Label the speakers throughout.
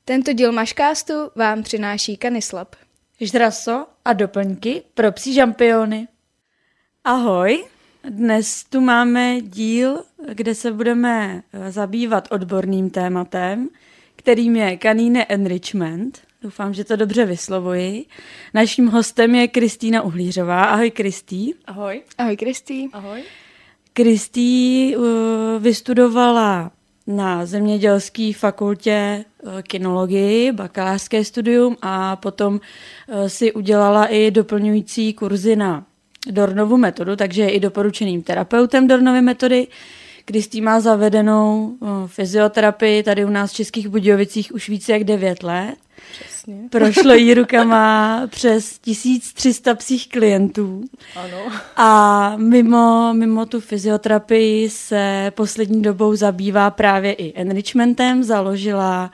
Speaker 1: Tento díl Maškástu vám přináší Kanislab.
Speaker 2: Ždraso a doplňky pro psí žampiony. Ahoj, dnes tu máme díl, kde se budeme zabývat odborným tématem, kterým je Canine Enrichment. Doufám, že to dobře vyslovuji. Naším hostem je Kristýna Uhlířová. Ahoj, Kristý.
Speaker 3: Ahoj.
Speaker 1: Ahoj, Kristý.
Speaker 3: Ahoj.
Speaker 2: Kristý vystudovala na Zemědělské fakultě kinologii, bakalářské studium a potom si udělala i doplňující kurzy na Dornovu metodu, takže je i doporučeným terapeutem Dornovy metody. Kristý má zavedenou fyzioterapii tady u nás v Českých Budějovicích už více jak 9 let.
Speaker 3: Přesně.
Speaker 2: Prošlo jí rukama přes 1300 psích klientů.
Speaker 3: Ano.
Speaker 2: A mimo tu fyzioterapii se poslední dobou zabývá právě i enrichmentem. Založila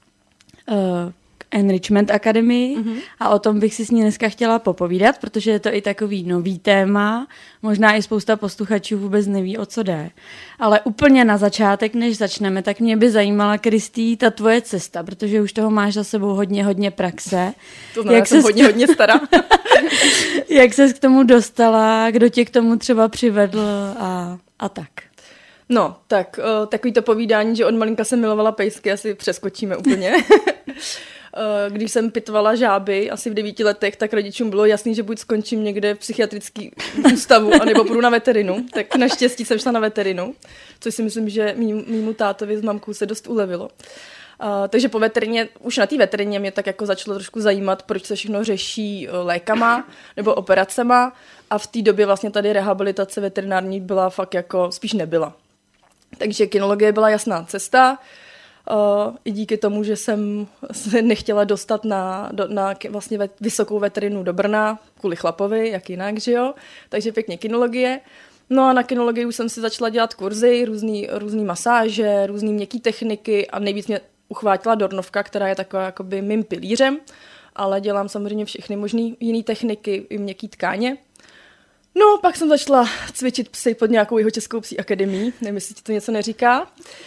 Speaker 2: Enrichment Academy a o tom bych si s ní dneska chtěla popovídat, protože je to i takový nový téma. Možná i spousta posluchačů vůbec neví, o co jde. Ale úplně na začátek, než začneme, tak mě by zajímala, Kristý, ta tvoje cesta, protože už toho máš za sebou hodně praxe.
Speaker 3: To znamená, že jsem hodně stará.
Speaker 2: Jak ses k tomu dostala, kdo tě k tomu třeba přivedl a tak.
Speaker 3: No, tak takový to povídání, že od malinka jsem milovala pejsky, asi přeskočíme úplně. Když jsem pitvala žáby asi v 9 letech, tak rodičům bylo jasný, že buď skončím někde v psychiatrickém ústavu, anebo půjdu na veterinu. Tak naštěstí jsem šla na veterinu, což si myslím, že mýmu tátovi s mamkou se dost ulevilo. Takže po veterině, už na té veterině mě tak jako začalo trošku zajímat, proč se všechno řeší lékama nebo operacema a v té době vlastně tady rehabilitace veterinární byla fakt jako spíš nebyla. Takže kinologie byla jasná cesta, i díky tomu, že jsem se nechtěla dostat na vlastně vysokou veterinu do Brna, kvůli chlapovi, jak jinak, že jo, takže pěkně kinologie. No a na kinologii už jsem si začala dělat kurzy, různý masáže, různý měkký techniky a nejvíc mě uchvátila Dornovka, která je taková jakoby mým pilířem, ale dělám samozřejmě všechny možný jiný techniky i měkký tkáně. No, pak jsem začala cvičit psy pod nějakou Jihočeskou psí akademií, nevím, jestli ti to něco neříká.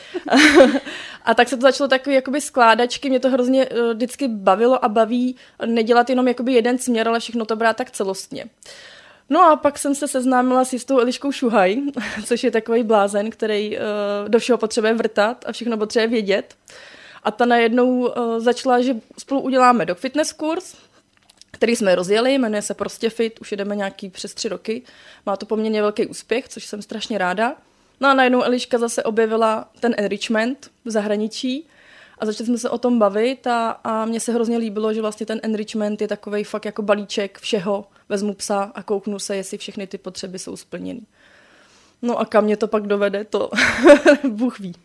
Speaker 3: A tak se to začalo takový jakoby skládačky, mě to hrozně vždycky bavilo a baví nedělat jenom jakoby jeden směr, ale všechno to brát tak celostně. No a pak jsem se seznámila s jistou Eliškou Šuhaj, což je takový blázen, který do všeho potřebuje vrtat a všechno potřebuje vědět. A ta najednou začala, že spolu uděláme dog fitness kurz, který jsme rozjeli, jmenuje se Prostě Fit, už jedeme nějaký přes 3 roky. Má to poměrně velký úspěch, což jsem strašně ráda. No a najednou Eliška zase objevila ten enrichment v zahraničí a začali jsme se o tom bavit a mně se hrozně líbilo, že vlastně ten enrichment je takovej fakt jako balíček všeho. Vezmu psa a kouknu se, jestli všechny ty potřeby jsou splněny. No a kam mě to pak dovede, to Bůh ví.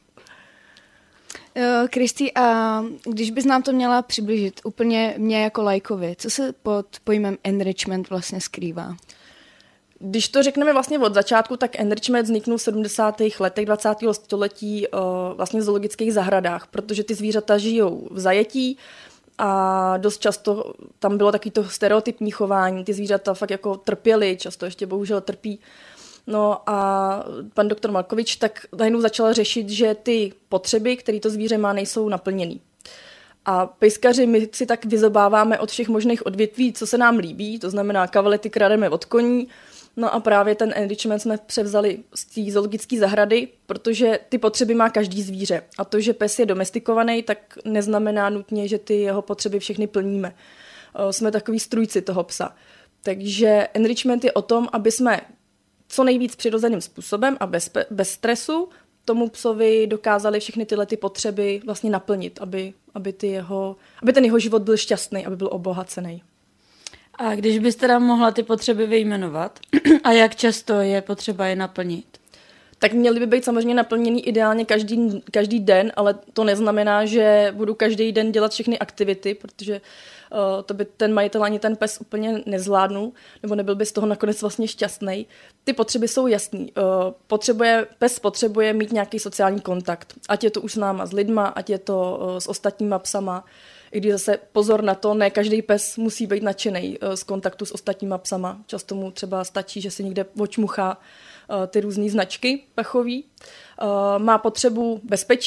Speaker 1: Kristý, a když bys nám to měla přiblížit úplně mě jako lajkovi, co se pod pojmem enrichment vlastně skrývá?
Speaker 3: Když to řekneme vlastně od začátku, tak enrichment vzniknul v 70. letech 20. století vlastně v zoologických zahradách, protože ty zvířata žijou v zajetí a dost často tam bylo taky to stereotypní chování, ty zvířata fakt jako trpěly, často ještě bohužel trpí. No a pan doktor Malkovič tak najednou začal řešit, že ty potřeby, které to zvíře má, nejsou naplněný. A pejskaři my si tak vyzobáváme od všech možných odvětví, co se nám líbí, to znamená kavalety krademe od koní. No a právě ten enrichment jsme převzali z té zoologické zahrady, protože ty potřeby má každý zvíře. A to, že pes je domestikovaný, tak neznamená nutně, že ty jeho potřeby všechny plníme. Jsme takový strůjci toho psa. Takže enrichment je o tom, aby jsme co nejvíc přirozeným způsobem a bez stresu tomu psovi dokázali všechny tyhle ty potřeby vlastně naplnit, aby ten jeho život byl šťastný, aby byl obohacený.
Speaker 2: A když bys teda mohla ty potřeby vyjmenovat a jak často je potřeba je naplnit?
Speaker 3: Tak měly by být samozřejmě naplněný ideálně každý den, ale to neznamená, že budu každý den dělat všechny aktivity, protože to by ten majitel ani ten pes úplně nezvládnul, nebo nebyl by z toho nakonec vlastně šťastný. Ty potřeby jsou jasný. Pes potřebuje mít nějaký sociální kontakt, ať je to už s náma, s lidma, ať je to s ostatníma psama. I když zase pozor na to, ne každý pes musí být nadšený z kontaktu s ostatníma psama. Často mu třeba stačí, že si někde očmuchá ty různé značky pechový. Má potřebu bezpečí,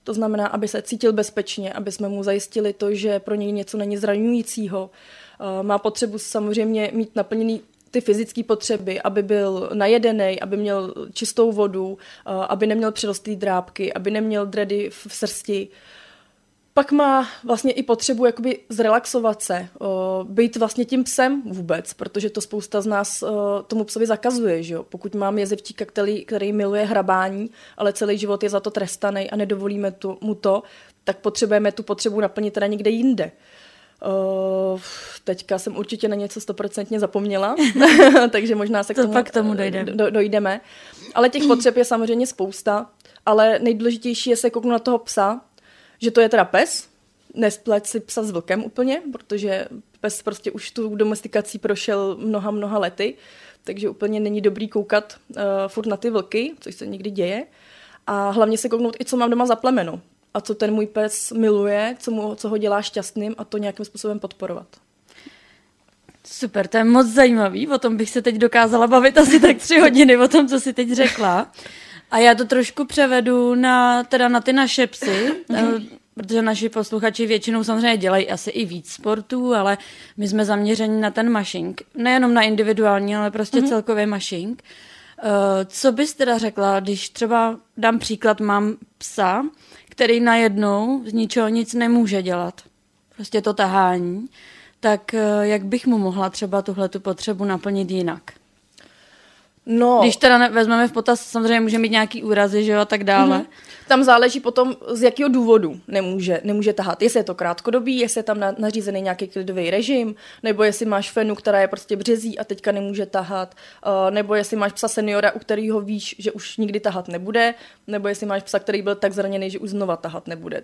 Speaker 3: To znamená, aby se cítil bezpečně, aby jsme mu zajistili to, že pro něj něco není zraňujícího. Má potřebu samozřejmě mít naplněný ty fyzické potřeby, aby byl najedený, aby měl čistou vodu, aby neměl přirostlý drápky, aby neměl dredy v srsti. Pak má vlastně i potřebu jakoby zrelaxovat se, být vlastně tím psem vůbec, protože to spousta z nás tomu psovi zakazuje, že jo? Pokud mám jezevčíka, který miluje hrabání, ale celý život je za to trestaný a nedovolíme mu to, tak potřebujeme tu potřebu naplnit teda někde jinde. Teďka jsem určitě na něco 100% zapomněla, takže možná se
Speaker 2: k tomu
Speaker 3: dojdeme. Ale těch potřeb je samozřejmě spousta, ale nejdůležitější je se kouknout na toho psa, že to je teda pes, nespleť si psa s vlkem úplně, protože pes prostě už tu domestikací prošel mnoha lety, takže úplně není dobrý koukat furt na ty vlky, což se někdy děje. A hlavně se kouknout i co mám doma za plemeno a co ten můj pes miluje, co ho dělá šťastným a to nějakým způsobem podporovat.
Speaker 2: Super, to je moc zajímavý, o tom bych se teď dokázala bavit asi tak 3 hodiny, o tom, co jsi teď řekla. A já to trošku převedu na ty naše psy, protože naši posluchači většinou samozřejmě dělají asi i víc sportů, ale my jsme zaměřeni na ten mushing. Nejenom na individuální, ale prostě celkově mushing. Co bys teda řekla, když třeba dám příklad, mám psa, který najednou z ničeho nic nemůže dělat. Prostě to tahání. Tak jak bych mu mohla třeba tuhletu potřebu naplnit jinak?
Speaker 3: No.
Speaker 2: Když teda vezmeme v potaz, samozřejmě může mít nějaký úrazy, že jo, a tak dále.
Speaker 3: Tam záleží potom, z jakého důvodu nemůže tahat. Jestli je to krátkodobý, jestli je tam nařízený nějaký klidový režim, nebo jestli máš fenu, která je prostě březí a teďka nemůže tahat, nebo jestli máš psa seniora, u kterého víš, že už nikdy tahat nebude, nebo jestli máš psa, který byl tak zraněný, že už znova tahat nebude.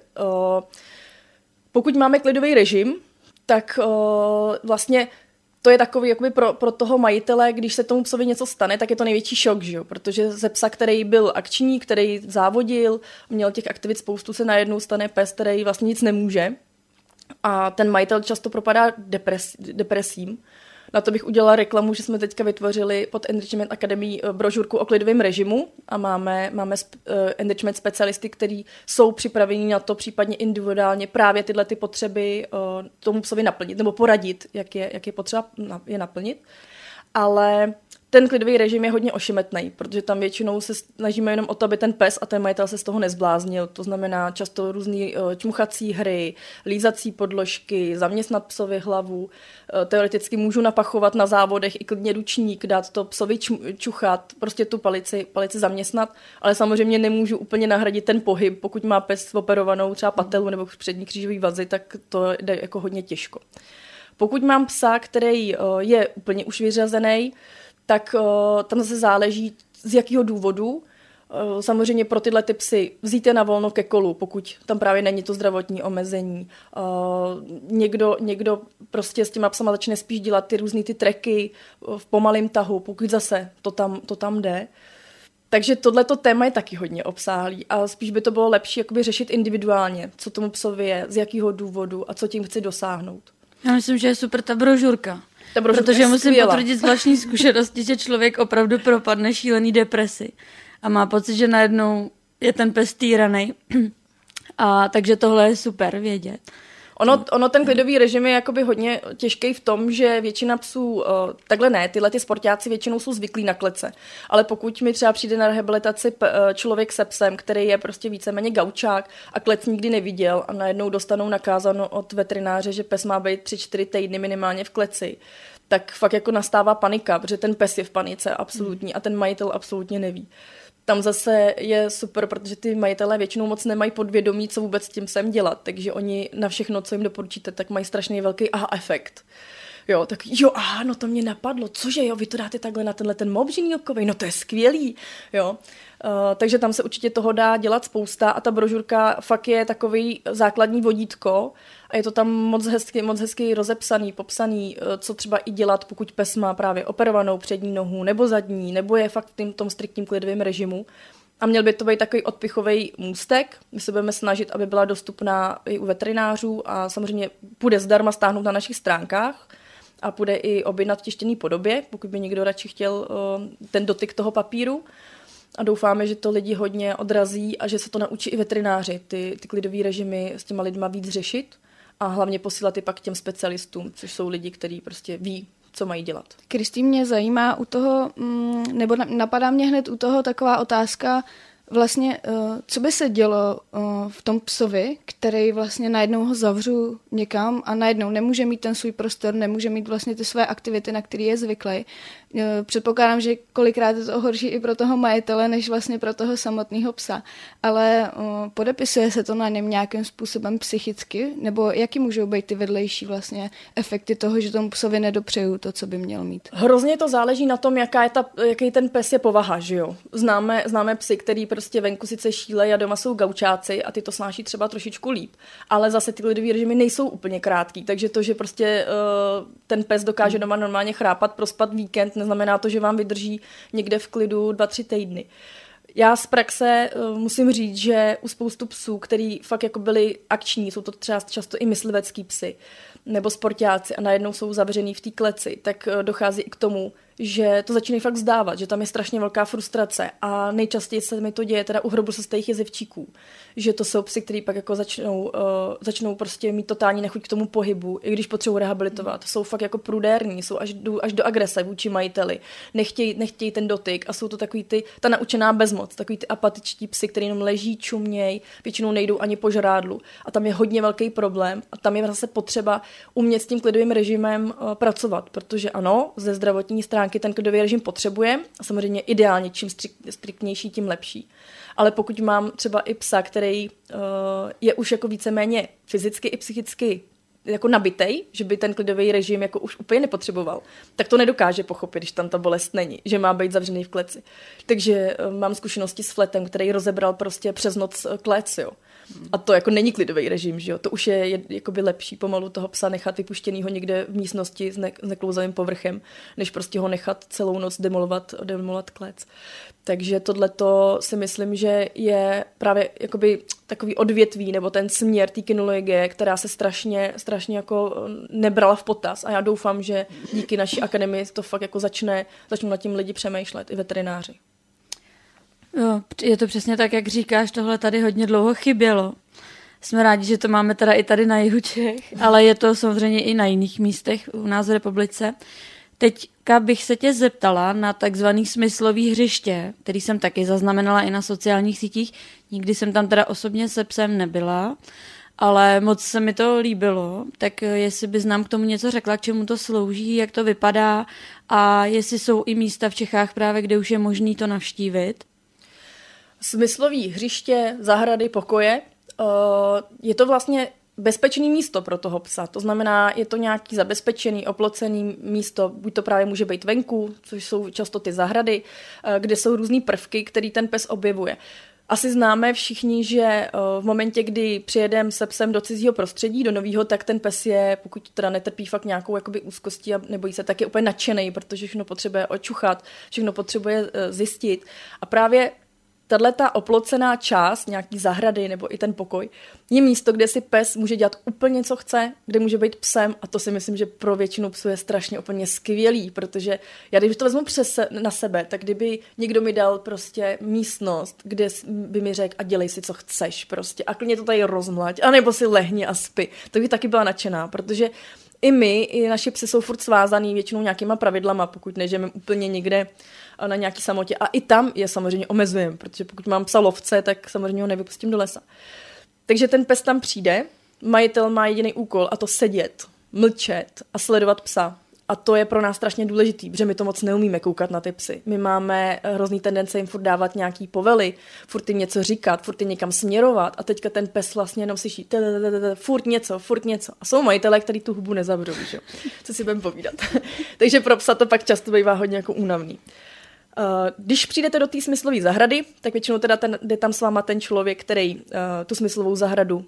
Speaker 3: Pokud máme klidový režim, tak vlastně to je takový jakoby pro toho majitele, když se tomu psovi něco stane, tak je to největší šok, že jo? Protože ze psa, který byl akční, který závodil, měl těch aktivit spoustu, se najednou stane pes, který vlastně nic nemůže. A ten majitel často propadá depresím. Na to bych udělala reklamu, že jsme teďka vytvořili pod Enrichment Academy brožurku o klidovém režimu a máme enrichment specialisty, kteří jsou připraveni na to případně individuálně právě tyhle ty potřeby tomu psovi naplnit nebo poradit, jak je potřeba je naplnit. Ale ten klidový režim je hodně ošemetný, protože tam většinou se snažíme jenom o to, aby ten pes a ten majitel se z toho nezbláznil. To znamená často různý čmuchací hry, lízací podložky, zaměstnat psovi hlavu. Teoreticky můžu napachovat na závodech i klidně ručník, dát to psovi čuchat, prostě tu palici zaměstnat, ale samozřejmě nemůžu úplně nahradit ten pohyb. Pokud má pes operovanou třeba patelu nebo přední křížový vazy, tak to jde jako hodně těžko. Pokud mám psa, který je úplně už vyřazený, tak tam zase záleží, z jakého důvodu. Samozřejmě pro tyhle ty psy vzít je na volno ke kolu, pokud tam právě není to zdravotní omezení. Někdo prostě s těma psama začne spíš dělat ty různý ty treky v pomalém tahu, pokud zase to tam jde. Takže tohleto téma je taky hodně obsáhlý a spíš by to bylo lepší jakoby řešit individuálně, co tomu psovi je, z jakého důvodu a co tím chci dosáhnout.
Speaker 2: Já myslím, že je super ta brožurka. Protože musím potvrdit z vlastní zkušenosti, že člověk opravdu propadne šílený depresi a má pocit, že najednou je ten pes týranej. A takže tohle je super vědět.
Speaker 3: Ono ten klidový režim je jakoby hodně těžký v tom, že většina psů, takhle ne, tyhle ty sportáci většinou jsou zvyklí na klece. Ale pokud mi třeba přijde na rehabilitaci člověk se psem, který je prostě víceméně gaučák a klec nikdy neviděl a najednou dostanou nakázáno od veterináře, že pes má být 3-4 týdny minimálně v kleci, tak fakt jako nastává panika, protože ten pes je v panice absolutní a ten majitel absolutně neví. Tam zase je super, protože ty majitelé většinou moc nemají podvědomí, co vůbec s tím psem dělat, takže oni na všechno, co jim doporučíte, tak mají strašně velký efekt. Jo, tak no to mě napadlo, cože jo, vy to dáte takhle na tenhle ten mob ženílkovej, no to je skvělý, jo. Takže tam se určitě toho dá dělat spousta a ta brožurka fakt je takový základní vodítko a je to tam moc hezky rozepsaný, popsaný, co třeba i dělat, pokud pes má právě operovanou přední nohu nebo zadní, nebo je fakt v tom striktním klidovém režimu. A měl by to být takový odpichový můstek. My se budeme snažit, aby byla dostupná i u veterinářů a samozřejmě půjde zdarma stáhnout na našich stránkách a půjde i objednat v tištěné podobě, pokud by někdo radši chtěl ten dotyk toho papíru. a doufáme, že to lidi hodně odrazí a že se to naučí i veterináři, ty klidový režimy s těma lidma víc řešit a hlavně posílat i pak těm specialistům, což jsou lidi, kteří prostě ví, co mají dělat.
Speaker 1: Kristý, mě zajímá u toho, nebo napadá mě hned u toho taková otázka, vlastně, co by se dělo v tom psovi, který vlastně najednou ho zavřu někam a najednou nemůže mít ten svůj prostor, nemůže mít vlastně ty své aktivity, na který je zvyklý. Předpokládám, že kolikrát je to horší i pro toho majitele, než vlastně pro toho samotného psa. Ale podepisuje se to na něm nějakým způsobem psychicky? Nebo jaký můžou být ty vedlejší vlastně efekty toho, že tomu psovi nedopřeju to, co by měl mít?
Speaker 3: Hrozně to záleží na tom, jaký ten pes je povaha, že jo? Známe psy, který prostě venku sice šílejí a doma jsou gaučáci a ty to snáší třeba trošičku líp. Ale zase ty klidový režimy nejsou úplně krátký, takže to, že prostě ten pes dokáže doma normálně chrápat, prospat víkend, neznamená to, že vám vydrží někde v klidu 2-3 týdny. Já z praxe musím říct, že u spoustu psů, který fakt jako byli akční, jsou to třeba často i myslivecký psy nebo sportáci a najednou jsou zavřený v té kleci, tak dochází i k tomu, že to začínají fakt vzdávat, že tam je strašně velká frustrace a nejčastěji se mi to děje teda u hrobosestejch jezevčíků, že to jsou psy, kteří pak jako začnou prostě mít totální nechuť k tomu pohybu, i když potřebují rehabilitovat. Jsou fakt jako prudérní, jsou až do agrese vůči majiteli, nechtějí ten dotyk a jsou to takový ta naučená bezmoc, takový ty apatičtí psy, kteří jenom leží, čumějí, většinou nejdou ani po žrádlu a tam je hodně velký problém a tam je zase potřeba umět s tím klidovým režimem pracovat, protože ano, ze zdravotní stránky ten klidový režim potřebuje a samozřejmě ideálně čím striktnější, tím lepší. Ale pokud mám třeba i psa, který je už jako víceméně fyzicky i psychicky jako nabitej, že by ten klidový režim jako už úplně nepotřeboval, tak to nedokáže pochopit, když tam ta bolest není, že má být zavřený v kleci. Takže mám zkušenosti s Fletem, který rozebral prostě přes noc klec, jo. A to jako není klidový režim, že jo? To už je jakoby lepší pomalu toho psa nechat vypuštěnýho někde v místnosti s neklouzavým povrchem, než prostě ho nechat celou noc demolovat klec. Takže tohleto si myslím, že je právě jakoby takový odvětví nebo ten směr té kynologie, která se strašně jako nebrala v potaz a já doufám, že díky naší akademii to fakt jako začnou nad tím lidi přemýšlet, i veterináři.
Speaker 2: Jo, je to přesně tak, jak říkáš, tohle tady hodně dlouho chybělo. Jsme rádi, že to máme teda i tady na jihu Čech, ale je to samozřejmě i na jiných místech u nás v republice. Teďka bych se tě zeptala na takzvaný smyslový hřiště, který jsem taky zaznamenala i na sociálních sítích. Nikdy jsem tam teda osobně se psem nebyla, ale moc se mi to líbilo. Tak jestli bys nám k tomu něco řekla, k čemu to slouží, jak to vypadá a jestli jsou i místa v Čechách právě, kde už je možný to navštívit.
Speaker 3: Smyslový hřiště, zahrady, pokoje, je to vlastně bezpečné místo pro toho psa. To znamená, je to nějaký zabezpečený, oplocený místo, buď to právě může být venku, což jsou často ty zahrady, kde jsou různý prvky, který ten pes objevuje. Asi známe všichni, že v momentě, kdy přijedeme se psem do cizího prostředí, do nového, tak ten pes je, pokud teda netrpí fakt nějakou jakoby úzkostí a nebojí se, tak je úplně nadšenej, protože všechno potřebuje očuchat, všechno potřebuje zjistit. A právě tato oplocená část, nějaký zahrady nebo i ten pokoj, je místo, kde si pes může dělat úplně, co chce, kde může být psem a to si myslím, že pro většinu psů je strašně úplně skvělý, protože já když to vezmu na sebe, tak kdyby někdo mi dal prostě místnost, kde by mi řekl a dělej si, co chceš prostě a klidně to tady rozmlať, anebo si lehni a spi, tak by taky byla nadšená, protože i my, i naši psi jsou furt svázaný většinou nějakýma pravidlama, pokud nežijeme úplně někde na nějaký samotě. A i tam je samozřejmě omezujeme, protože pokud mám psa lovce, tak samozřejmě ho nevypustím do lesa. Takže ten pes tam přijde, majitel má jediný úkol a to sedět, mlčet a sledovat psa. A to je pro nás strašně důležitý, protože my to moc neumíme koukat na ty psy. My máme hrozný tendence jim furt dávat nějaký povely, furt jim něco říkat, furt jim někam směrovat a teďka ten pes vlastně jenom slyší furt něco. A jsou majitelé, kteří tu hubu nezavřou, že? Co si budeme povídat. Takže pro psa to pak často bývá hodně jako únavný. Když přijdete do té smyslové zahrady, tak většinou teda jde tam s váma ten člověk, který tu smyslovou zahradu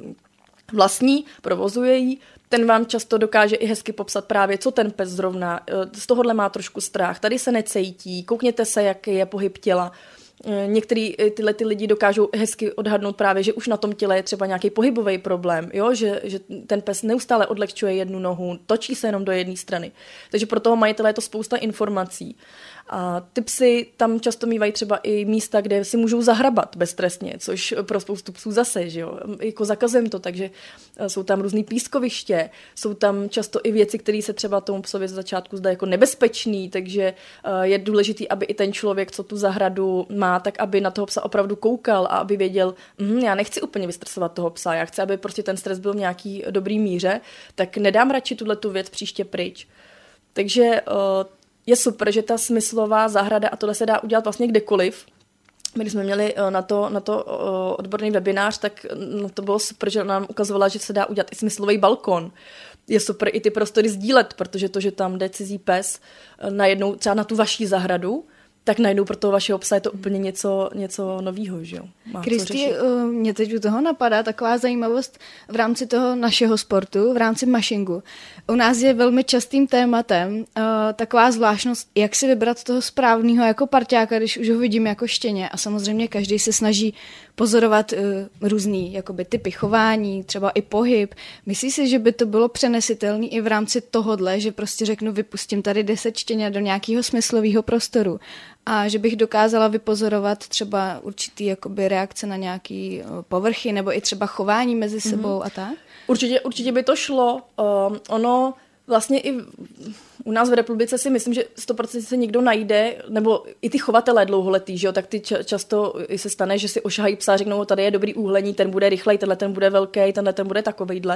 Speaker 3: vlastní, provozuje ji, ten vám často dokáže i hezky popsat právě, co ten pes zrovna, z tohohle má trošku strach, tady se necejtí, koukněte se, jaký je pohyb těla. Některý tyhle ty lidi dokážou hezky odhadnout právě, že už na tom těle je třeba nějaký pohybový problém, jo? Že ten pes neustále odlehčuje jednu nohu, točí se jenom do jedné strany. Takže pro toho majitele je to spousta informací. A ty psy tam často mývají třeba i místa, kde si můžou zahrabat beztrestně, což pro spoustu psů zase, že jo, jako zakazujeme to, takže jsou tam různý pískoviště, jsou tam často i věci, které se třeba tomu psovi z začátku zdá jako nebezpečný, takže je důležitý, aby i ten člověk, co tu zahradu má, tak aby na toho psa opravdu koukal a aby věděl, já nechci úplně vystresovat toho psa, já chci, aby prostě ten stres byl v nějaký dobrý míře, tak nedám radši tuhletu věc příště pryč. Takže je super, že ta smyslová zahrada, a tohle se dá udělat vlastně kdekoliv. My když jsme měli na to odborný webinář, tak to bylo super, že nám ukazovala, že se dá udělat i smyslový balkon. Je super i ty prostory sdílet, protože to, že tam jde cizí pes najednou třeba na tu vaší zahradu, tak najednou pro toho vašeho psa je to úplně něco novýho, že jo?
Speaker 1: Kristý, mě teď u toho napadá taková zajímavost v rámci toho našeho sportu, v rámci mashingu. U nás je velmi častým tématem taková zvláštnost, jak si vybrat toho správného jako parťáka, když už ho vidím jako štěně. A samozřejmě každý se snaží pozorovat různý jakoby typy chování, třeba i pohyb. Myslíš si, že by to bylo přenesitelné i v rámci tohodle, že prostě řeknu, vypustím tady 10 štěňat do nějakého smyslového prostoru a že bych dokázala vypozorovat třeba určitý jakoby reakce na nějaký povrchy nebo i třeba chování mezi sebou a tak?
Speaker 3: Určitě by to šlo. Ono vlastně i u nás v republice si myslím, že 100% se někdo najde, nebo i ty chovatelé dlouholetý, že jo, tak ty často se stane, že si ošahají psa, řeknou, tady je dobrý úhlení, ten bude rychlej, tenhle ten bude velký, tenhle ten bude takovejhle.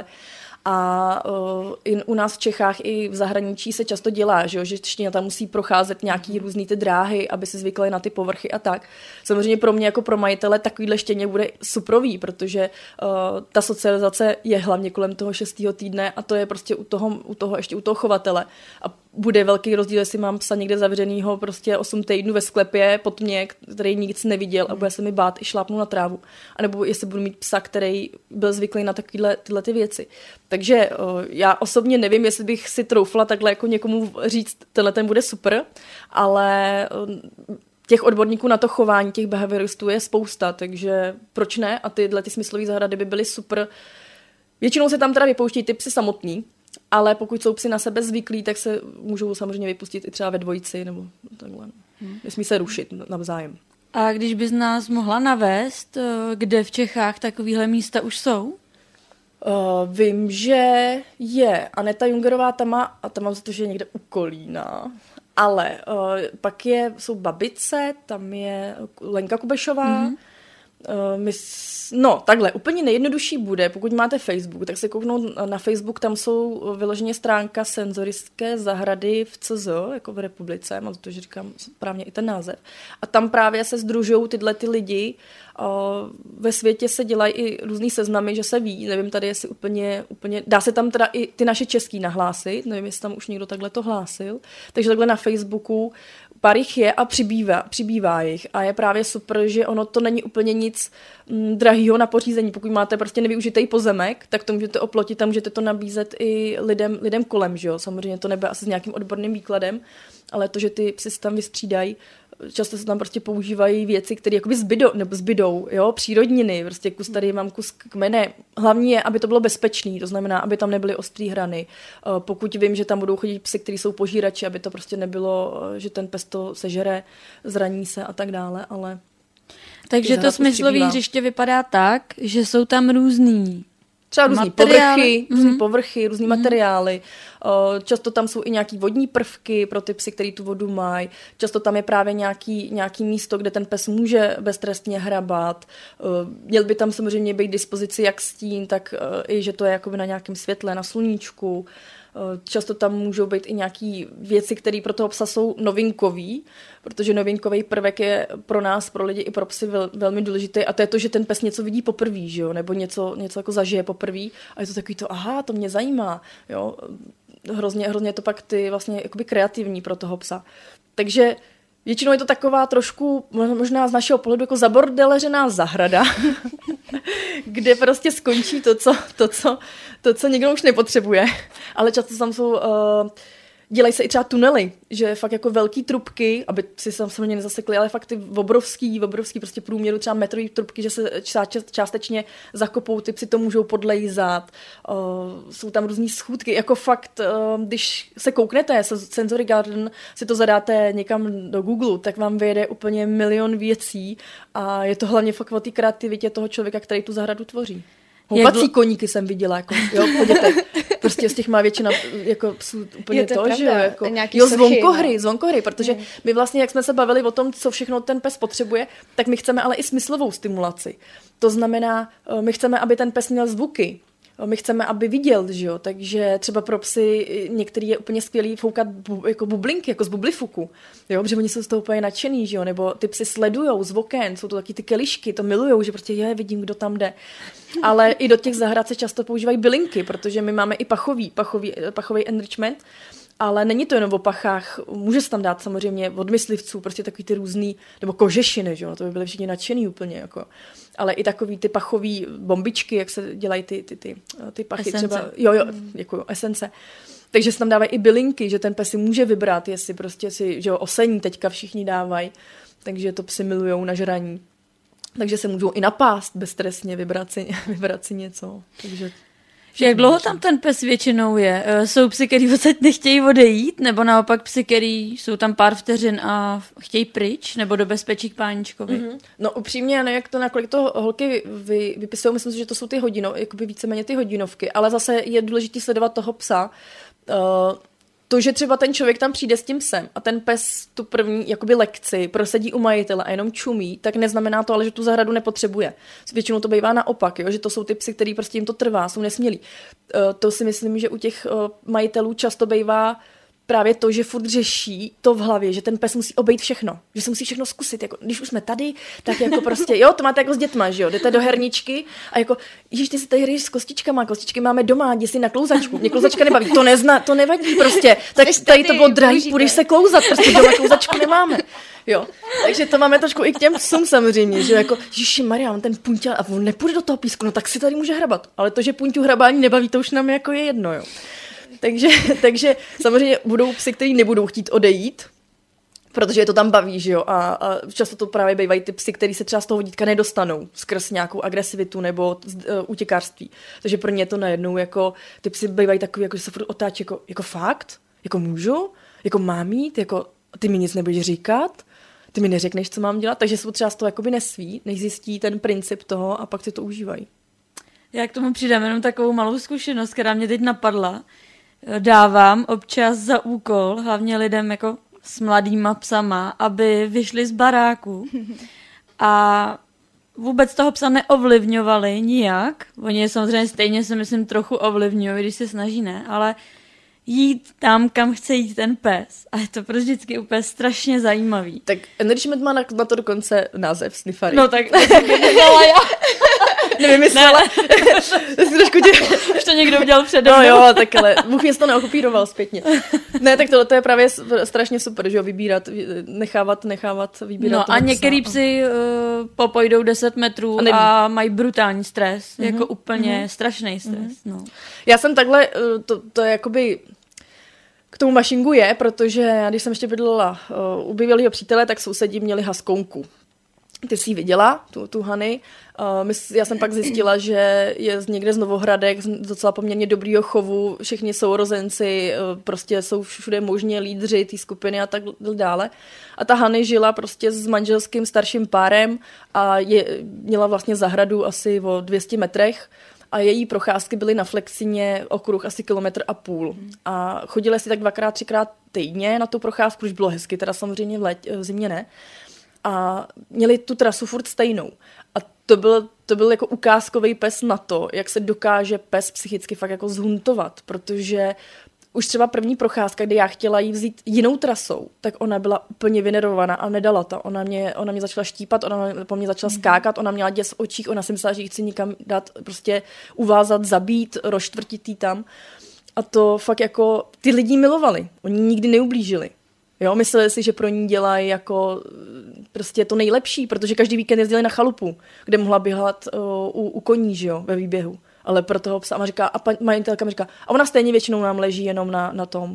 Speaker 3: A i u nás v Čechách i v zahraničí se často dělá, že štěňata musí procházet nějaký různý ty dráhy, aby se zvykly na ty povrchy a tak. Samozřejmě pro mě jako pro majitele takovýhle štěně bude suprový, protože ta socializace je hlavně kolem toho 6. týdne a to je prostě u toho chovatele. A bude velký rozdíl, jestli mám psa někde zavřenýho prostě 8 týdnů ve sklepě pod mě, který nic neviděl a bude se mi bát i šlápnout na trávu. A nebo jestli budu mít psa, který byl zvyklý na tyhle ty věci. Takže já osobně nevím, jestli bych si troufla takhle jako někomu říct, tenhle ten bude super, ale těch odborníků na to chování, těch behavioristů je spousta, takže proč ne? A tyhle ty smyslové zahrady by byly super. Většinou se tam teda vypouští ty psy samotný, ale pokud jsou psi na sebe zvyklí, tak se můžou samozřejmě vypustit i třeba ve dvojici nebo takhle. Nesmí se rušit navzájem.
Speaker 2: A když bys nás mohla navést, kde v Čechách takovýhle místa už jsou?
Speaker 3: Vím, že je Aneta Jungerová, tam mám za to, že je někde u Kolína, ale pak jsou Babice, tam je Lenka Kubešová. Takhle, úplně nejjednodušší bude, pokud máte Facebook, tak se kouknout na Facebook, tam jsou vyloženě stránka senzoristické zahrady v CZ, jako v republice, mám to, že říkám správně i ten název. A tam právě se sdružují tyhle ty lidi. Ve světě se dělají i různý seznamy, že se ví, nevím tady, jestli úplně, dá se tam teda i ty naše český nahlásit, nevím, jestli tam už někdo takhle to hlásil, takže takhle na Facebooku pár jich je a přibývá jich a je právě super, že ono to není úplně nic drahýho na pořízení, pokud máte prostě nevyužitý pozemek, tak to můžete oplotit a můžete to nabízet i lidem kolem, že jo, samozřejmě to nebude asi s nějakým odborným výkladem, ale to, že ty psy se tam vystřídají, často se tam prostě používají věci, které jakoby zbydou, jo, přírodniny, prostě tady mám kus kmene. Hlavní je, aby to bylo bezpečný, to znamená, aby tam nebyly ostrý hrany. Pokud vím, že tam budou chodit psy, kteří jsou požírači, aby to prostě nebylo, že ten pes to sežere, zraní se a tak dále, ale...
Speaker 2: Takže to smyslový hřiště vypadá tak, že jsou tam různý
Speaker 3: třeba různý povrchy, různý materiály. Často tam jsou i nějaký vodní prvky pro ty psy, který tu vodu mají. Často tam je právě nějaký místo, kde ten pes může beztrestně hrabat. Měl by tam samozřejmě být dispozici jak stín, tak i, že to je jakoby na nějakém světle, na sluníčku. Často tam můžou být i nějaké věci, které pro toho psa jsou novinkový, protože novinkový prvek je pro nás, pro lidi i pro psy velmi důležitý a to je to, že ten pes něco vidí poprvé, že jo, nebo něco jako zažije poprvé a je to takový to, aha, to mě zajímá, jo, hrozně je to pak ty vlastně jakoby kreativní pro toho psa. Takže většinou je to taková trošku, možná z našeho pohledu, jako zabordeleřená zahrada, kde prostě skončí to, co někdo už nepotřebuje. Ale často tam jsou dělají se i třeba tunely, že fakt jako velký trubky, aby si samozřejmě nezasekli, ale fakt ty obrovský prostě průměru třeba metrový trubky, že se částečně zakopou, ty psi to můžou podlejzat, jsou tam různý schůdky, jako fakt, když se kouknete, Sensory Garden, si to zadáte někam do Google, tak vám vyjede úplně milion věcí a je to hlavně fakt o té kreativitě toho člověka, který tu zahradu tvoří. Houpací koníky jsem viděla, jako, jo, podívejte. Prostě z těch má většina jako psů úplně
Speaker 1: je to
Speaker 3: pravda,
Speaker 1: že
Speaker 3: jako. Jo, zvonkohry, protože my vlastně, jak jsme se bavili o tom, co všechno ten pes potřebuje, tak my chceme ale i smyslovou stimulaci. To znamená, my chceme, aby ten pes měl zvuky, my chceme, aby viděl, že jo, takže třeba pro psy některý je úplně skvělý foukat jako bublinky, jako z bublifuku, jo, protože oni jsou z toho úplně nadšený, že jo, nebo ty psy sledujou z oken, jsou to taky ty kelišky, to milujou, že prostě vidím, kdo tam jde. Ale i do těch zahrad se často používají bylinky, protože my máme i pachový enrichment, ale není to jenom o pachách, může se tam dát samozřejmě od myslivců, prostě takový ty různý, nebo kožešiny, že jo, to by byly všichni nadšený úplně, jako. Ale i takový ty pachový bombičky, jak se dělají ty pachy, esence. Třeba, děkuju, esence. Takže se tam dávají i bylinky, že ten pes si může vybrat, jestli prostě si, že jo, osení teďka všichni dávají, takže to psy milujou na žraní. Takže se můžou i napást bezstresně, vybrat si něco. Takže
Speaker 2: jak dlouho tam ten pes většinou je? Jsou psy, který odsaď nechtějí odejít, nebo naopak psy, který jsou tam pár vteřin a chtějí pryč, nebo do bezpečí k páničkovi? Mm-hmm.
Speaker 3: No upřímně, ne, jak to nakolik to holky vypisují, myslím si, že to jsou ty jakoby víceméně ty hodinovky, ale zase je důležité sledovat toho psa. To, že třeba ten člověk tam přijde s tím psem a ten pes tu první jakoby lekci prosedí u majitele a jenom čumí, tak neznamená to ale, že tu zahradu nepotřebuje. Většinou to bývá naopak, jo? Že to jsou ty psy, který prostě jim to trvá, jsou nesmělí. To si myslím, že u těch majitelů často bývá právě to, že furt řeší to v hlavě, že ten pes musí obejít všechno, že se musí všechno zkusit, jako když už jsme tady, tak jako prostě, jo, to máte jako s dětma, že jo, jdete do herničky a jako, ježiš, ty si tady hraješ s kostičkama, kostičky máme doma, jdi si na klouzačku, mě klouzačka nebaví, to nevadí prostě, tak tady to bylo drahý, půjdeš se klouzat, prostě doma klouzačku nemáme, jo, takže to máme trošku i k těm psům samozřejmě, že jako, ježišimarja, on ten punťa a on nepůjde do toho písku, no tak si tady může hrabat, ale to, že punťu hrabání nebaví, to už nám jako je jedno, jo. Takže samozřejmě budou psy, kteří nebudou chtít odejít, protože je to tam baví, že jo, a často to právě bývají ty psy, který se třeba z toho vodítka nedostanou skrz nějakou agresivitu nebo utěkářství. Takže pro ně je to najednou jako, ty psy bývají takový, jako že se furt otáčí, jako fakt? Jako můžu? Jako mám jít? Jako ty mi nic nebudeš říkat? Ty mi neřekneš, co mám dělat? Takže jsou třeba z toho jakoby nesví, než zjistí ten princip toho a pak si to užívají.
Speaker 2: Já k tomu přidám jenom takovou malou zkušenost, která mě teď napadla. Dávám občas za úkol, hlavně lidem jako s mladýma psama, aby vyšli z baráku a vůbec toho psa neovlivňovali nijak. Oni je samozřejmě stejně si myslím trochu ovlivňují, když se snaží, ne, ale jít tam, kam chce jít ten pes. A je to prostě vždycky úplně strašně zajímavý.
Speaker 3: Tak enrichment má na to dokonce název Sniffary.
Speaker 2: No tak já.
Speaker 3: Nevím, jestli, ale trošku
Speaker 2: už to někdo udělal přede
Speaker 3: mnou. No jo, tak ale Bůh mě to neokupíroval zpětně. Ne, tak tohle je právě strašně super, že jo, vybírat, nechávat vybírat.
Speaker 2: No a některý psy popojdou 10 metrů a mají brutální stres, jako úplně strašný stres. No.
Speaker 3: Já jsem takhle, to je jakoby k tomu mašingu je, protože když jsem ještě bydlela u bývalého přítele, tak sousedí měli haskounku. Ty jsi ji viděla, tu Hany. Já jsem pak zjistila, že je někde z Novohradek, z docela poměrně dobrýho chovu, všichni sourozenci, prostě jsou všude možně lídři té skupiny a tak dále. A ta Hany žila prostě s manželským starším párem a měla vlastně zahradu asi o 200 metrech a její procházky byly na Flexině okruh asi 1,5 kilometru. A chodila si tak 2x, 3x týdně na tu procházku, už bylo hezky, teda samozřejmě v zimě ne. A měli tu trasu furt stejnou. A to byl jako ukázkový pes na to, jak se dokáže pes psychicky fakt jako zhuntovat, protože už třeba první procházka, kdy já chtěla jí vzít jinou trasou, tak ona byla úplně vynervovaná a nedala to. Ona mě začala štípat, ona po mě začala skákat, ona měla děs v očích, ona si myslela, že ji chci někam dát, prostě uvázat, zabít, rozštvrtit jí tam. A to fakt jako ty lidi milovali. Oni nikdy neublížili. Jo, mysleli si, že pro ní dělají jako prostě to nejlepší, protože každý víkend jezdili na chalupu, kde mohla běhat u koní, že jo, ve výběhu. Ale pro toho psa, a říká, a majitelka mi říká, a ona stejně většinou nám leží jenom na tom,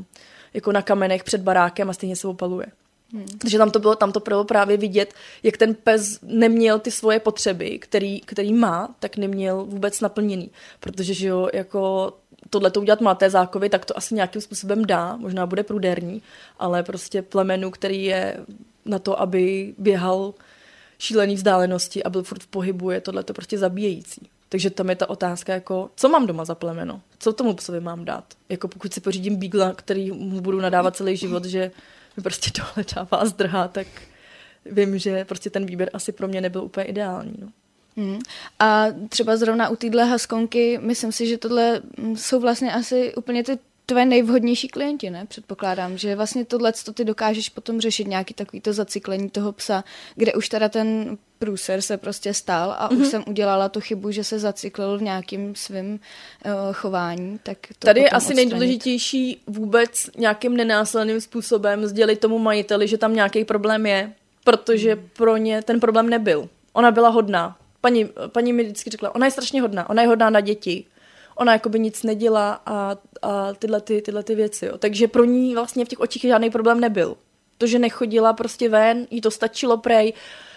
Speaker 3: jako na kamenech před barákem a stejně se opaluje. Takže tam to bylo právě vidět, jak ten pes neměl ty svoje potřeby, který má, tak neměl vůbec naplněný. Protože, že jo, jako tohle to udělat mladé zákovy, tak to asi nějakým způsobem dá, možná bude prudérní, ale prostě plemenu, který je na to, aby běhal šílený vzdálenosti a byl furt v pohybu, je tohle to prostě zabíjející. Takže tam je ta otázka, jako, co mám doma za plemeno? Co tomu psovi mám dát? Jako pokud si pořídím beagla, který mu budu nadávat celý život, že mi prostě tohle dává a zdrhá, tak vím, že prostě ten výběr asi pro mě nebyl úplně ideální. No.
Speaker 1: A třeba zrovna u téhle haskonky, myslím si, že tohle jsou vlastně asi úplně ty tvé nejvhodnější klienti, ne? Předpokládám, že vlastně tohle ty dokážeš potom řešit nějaký takovýto zacyklení toho psa, kde už teda ten průser se prostě stal a už jsem udělala tu chybu, že se zacyklil v nějakým svým chování. Tak to
Speaker 3: tady je asi
Speaker 1: odstranit.
Speaker 3: nejdůležitější vůbec nějakým nenásilným způsobem sdělit tomu majiteli, že tam nějaký problém je, protože pro ně ten problém nebyl. Ona byla hodná. Paní mi vždycky řekla, ona je strašně hodná, ona je hodná na děti. Ona jakoby nic nedělá a tyhle ty věci. Jo. Takže pro ní vlastně v těch očích žádný problém nebyl. To, že nechodila prostě ven, jí to stačilo prej.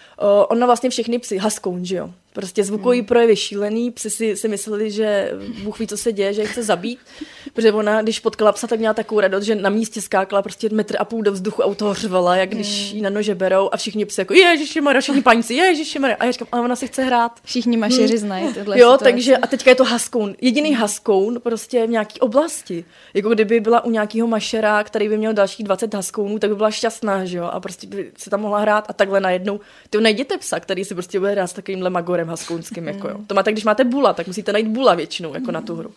Speaker 3: Ona vlastně všechny psy, haskoun, že jo. Prostě zvukový projevy šílený, psy si mysleli, že Bůh ví, co se děje, že je chce zabít. Protože ona, když potkala psa, tak měla takovou radost, že na místě skákala prostě 1,5 metru do vzduchu a u toho řvala, jak když jí na nože berou a všichni psy jako ježišimara, všichni paňci, ježišimara. A já říkám, ale ona si chce hrát.
Speaker 1: Všichni mašeři znají tohle
Speaker 3: Jo,
Speaker 1: situaci.
Speaker 3: takže a teďka je to haskoun. Jediný haskoun prostě v nějaký oblasti. Jako kdyby byla u nějakého mašera, který by měl dalších 20 haskounů, tak by byla šťastná, že jo? A prostě by si tam mohla hrát a takhle najednou. Ty najděte psa, který si prostě bude hrát s takovýmhle magorem haskounským, jako jo. To máte, když máte bula, tak musíte najít bula většinou, jako na tu hru.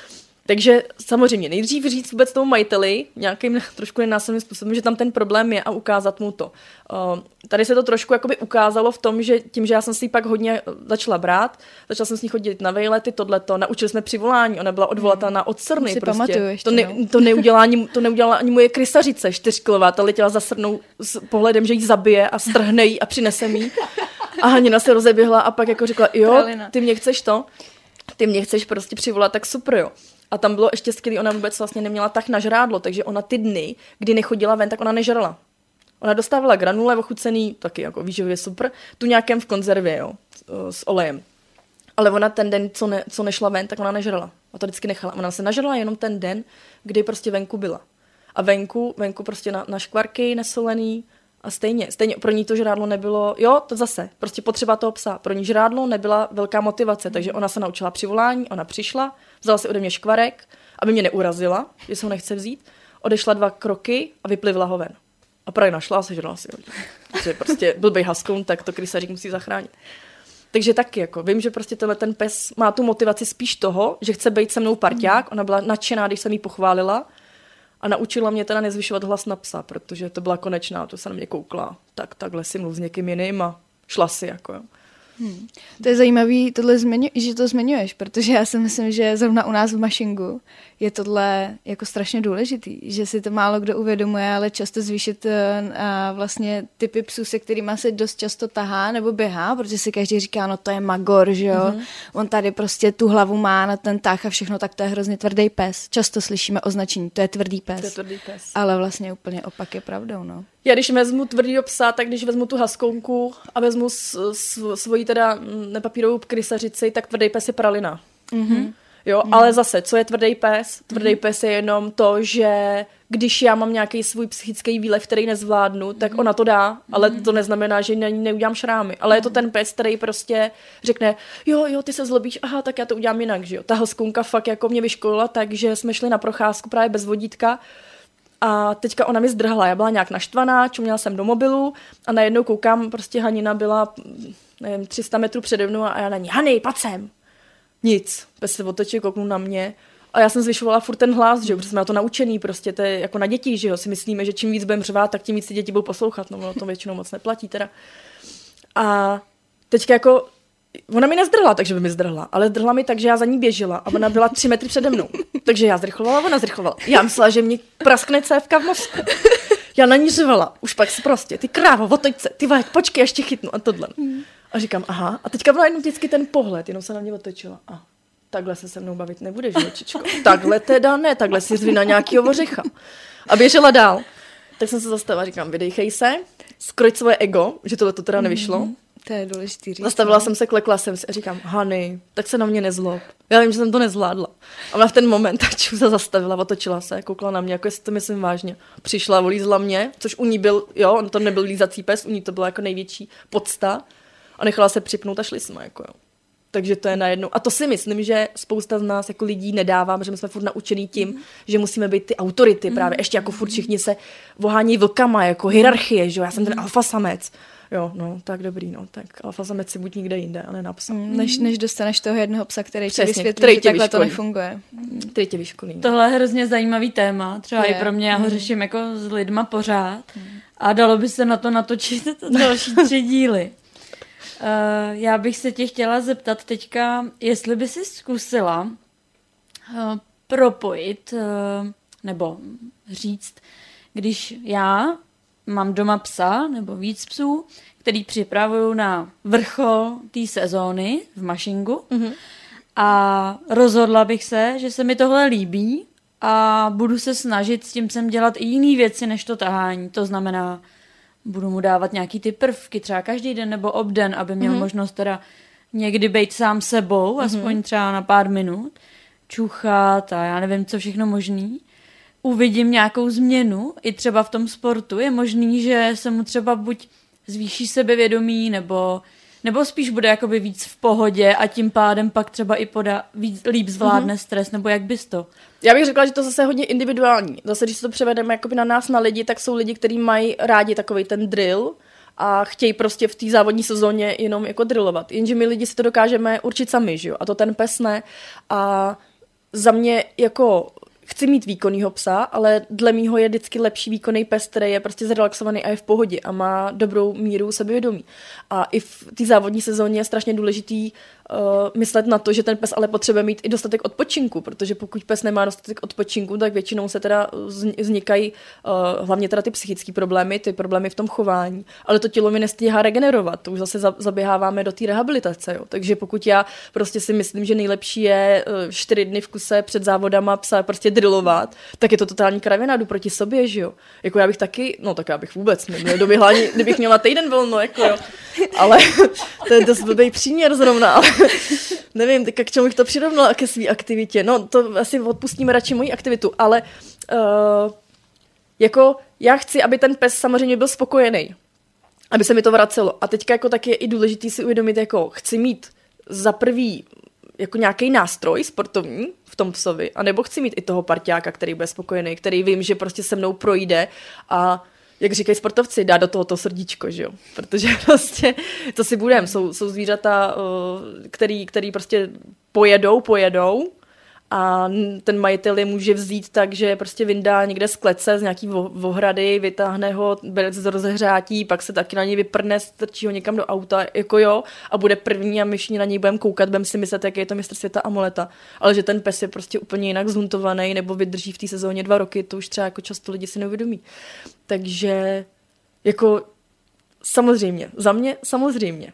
Speaker 3: Takže samozřejmě nejdřív říct vůbec tomu majiteli nějakým trošku nenásilným způsobem, že tam ten problém je a ukázat mu to. Tady se to trošku jakoby ukázalo v tom, že tím, že já jsem si ji pak hodně začala brát, začala jsem s ní chodit na vejlety, tohleto, naučili jsme přivolání, ona byla odvolatelná od srny. Prostě. To neudělala ani moje krysařice 4kilová, ta letěla za srnou s pohledem, že ji zabije a strhne ji a přinese mi. A Hanina se rozeběhla a pak jako řekla, jo, ty mě chceš to? Ty mě chceš prostě přivolat, tak super, jo. A tam bylo ještě skvělý, ona vůbec vlastně neměla tak na žrádlo, takže ona ty dny, kdy nechodila ven, tak ona nežrala. Ona dostávala granule ochucený, taky jako výživově super, tu nějakém v konzervě, jo, s olejem. Ale ona ten den, co nešla ven, tak ona nežrala. A to vždycky nechala. Ona se nažrala jenom ten den, kdy prostě venku byla. A venku prostě na škvarky nesolený, a stejně pro ní to žrádlo nebylo, jo, to zase, prostě potřeba toho psa. Pro ní žrádlo nebyla velká motivace, takže ona se naučila přivolání, ona přišla, vzala si ode mě škvarek, aby mě neurazila, že se ho nechce vzít, odešla 2 kroky a vyplivla ho ven. A právě našla a sežrala si ho. Protože prostě blbej haskoun, tak to krysařík musí zachránit. Takže taky, jako, vím, že prostě ten pes má tu motivaci spíš toho, že chce být se mnou parťák, ona byla nadšená, když jsem jí pochválila, a naučila mě teda nezvyšovat hlas na psa, protože to byla konečná, to se na mě koukla. Takhle si mluv s někým jiným a šla si, jako jo.
Speaker 1: To je zajímavý, že to zmiňuješ, protože já si myslím, že zrovna u nás v Mašingu je tohle jako strašně důležitý, že si to málo kdo uvědomuje, ale často zvýšit vlastně typy psů, se kterýma se dost často tahá nebo běhá, protože si každý říká, no to je magor, že jo, on tady prostě tu hlavu má na ten tah a všechno, tak to je hrozně tvrdý pes. Často slyšíme označení, to je tvrdý pes. Ale vlastně úplně opak je pravdou, no.
Speaker 3: Já když vezmu tvrdýho psa, tak když vezmu tu haskounku a vezmu svoji teda nepapírovou krysařici, tak tvrdý pes je pralina. Jo, ale zase, co je tvrdý pes? Tvrdý pes je jenom to, že když já mám nějaký svůj psychický výlev, který nezvládnu, tak ona to dá, ale to neznamená, že na ní neudělám šrámy. Ale je to ten pes, který prostě řekne, jo, ty se zlobíš, aha, tak já to udělám jinak, že jo. Ta haskounka fakt jako mě vyškolila, takže jsme šli na procházku právě bez vodítka. A teďka ona mi zdrhla, já byla nějak naštvaná, čuměla jsem do mobilu a najednou koukám, prostě Hanina byla, nevím, 300 metrů přede mnou a já na ní, Hany, pojď sem. Nic, pes se otočil, kouknul na mě a já jsem zvyšovala furt ten hlas, že jo, protože jsme na to naučený, prostě to je jako na děti, že jo, si myslíme, že čím víc budeme řvát, tak tím víc ty děti budou poslouchat, no ono to většinou moc neplatí teda. A teďka jako ona mi nezdrhla, takže by mi zdrhla, ale zdrhla mi tak, že já za ní běžela a ona byla 3 metry přede mnou. Takže já zrychlovala, ona zrychlovala. Já myslela, že mě praskne cévka v mozku. Já na ní řvala, už pak si prostě, ty krávo, otoč se, ty vole, počkej, ještě chytnu a tohle. A říkám, aha. A teďka byla jenom vždycky ten pohled, jenom se na mě otočila. A takhle se mnou bavit nebudeš, holčičko. Takhle teda ne, takhle si řvi na nějakýho ořecha. A běžela dál. Tak jsem se zastavila, říkám, vydejchej se, skroť svoje ego, že tohle to teda nevyšlo.
Speaker 1: To je důležitý říct.
Speaker 3: Zastavila jsem se, klekla jsem si a říkám, Hany, tak se na mě nezlob. Já vím, že jsem to nezvládla. A ona v ten moment ta čůza zastavila, otočila se, koukla na mě, jako jestli to myslím vážně. Přišla, volízla mě, což u ní byl, jo, on to nebyl lízací pes, u ní to byla jako největší podsta a nechala se připnout a šli jsme, jako jo. Takže to je najednou. A to si myslím, že spousta z nás jako lidí nedává, protože my jsme furt naučený tím, že musíme být ty autority právě. Ještě jako furt všichni se vohání vlkama, jako hierarchie, že jo. Já jsem ten alfa samec. Jo, no, tak dobrý, no. Tak alfa samec si buď někde jinde, ale na psa.
Speaker 1: Než dostaneš toho jednoho psa, který
Speaker 3: přesně,
Speaker 1: ti vysvětlí, že takhle to nefunguje.
Speaker 3: Který tě vyškolí.
Speaker 2: Tohle je hrozně zajímavý téma, třeba i pro mě, já ho řeším jako s lidma pořád a dalo by se na to natočit další 3 díly. Já bych se tě chtěla zeptat teďka, jestli by si zkusila propojit, nebo říct, když já mám doma psa nebo víc psů, který připravuju na vrchol té sezóny v Mašingu a rozhodla bych se, že se mi tohle líbí a budu se snažit s tím psem dělat i jiné věci než to tahání. To znamená, budu mu dávat nějaký ty prvky, třeba každý den nebo obden, aby měl možnost teda někdy být sám sebou, aspoň třeba na pár minut, čuchat a já nevím, co všechno možný. Uvidím nějakou změnu, i třeba v tom sportu. Je možný, že se mu třeba buď zvýší sebevědomí, nebo spíš bude jakoby víc v pohodě a tím pádem pak třeba i líp zvládne stres, nebo jak bys to?
Speaker 3: Já bych řekla, že to zase je hodně individuální. Zase, když se to převedeme jakoby na nás, na lidi, tak jsou lidi, kteří mají rádi takovej ten drill a chtějí prostě v té závodní sezóně jenom jako drillovat. Jenže my lidi si to dokážeme určit sami, že jo? A to ten pes ne. A za mě jako chci mít výkonnýho psa, ale dle mýho je vždycky lepší výkonný pes, který je prostě zrelaxovaný a je v pohodě a má dobrou míru sebevědomí. A i v té závodní sezóně je strašně důležitý myslet na to, že ten pes ale potřebuje mít i dostatek odpočinku, protože pokud pes nemá dostatek odpočinku, tak většinou se teda vznikají hlavně teda ty psychické problémy, ty problémy v tom chování, ale to tělo mi nestíhá regenerovat, to už zase zaběháváme do té rehabilitace, jo. Takže pokud já prostě si myslím, že nejlepší je 4 dny v kuse před závodama psa prostě drillovat, tak je to totální kravina, jdu proti sobě, že jo. Jako já bych taky, no tak já bych vůbec neměl do vyhlání, kdybych měla týden volno, jako jo. Ale to je dost blbý příměr zrovna, ale nevím, tak k čemu bych to přirovnala ke své aktivitě. No, to asi odpustíme radši moji aktivitu, ale jako já chci, aby ten pes samozřejmě byl spokojený, aby se mi to vracelo. A teďka jako tak je i důležitý si uvědomit, jako chci mít za prvý jako nějaký nástroj sportovní v tom psovi, anebo chci mít i toho parťáka, který bude spokojený, který vím, že prostě se mnou projde a jak říkají sportovci, dá do toho to srdíčko, že jo? Protože prostě, co si budem, jsou zvířata, který prostě pojedou a ten majitel je může vzít tak, že prostě vyndá někde z klece z nějaký ohrady, vytáhne ho, bere z rozehřátí, pak se taky na něj vyprne, strčí ho někam do auta, jako jo, a bude první a my všichni na něj budeme koukat, budeme si myslet, jaký je to mistr světa Amoleta. Ale že ten pes je prostě úplně jinak zhuntovaný nebo vydrží v té sezóně 2 roky, to už třeba jako často lidi si neuvědomí. Takže jako samozřejmě, za mě samozřejmě.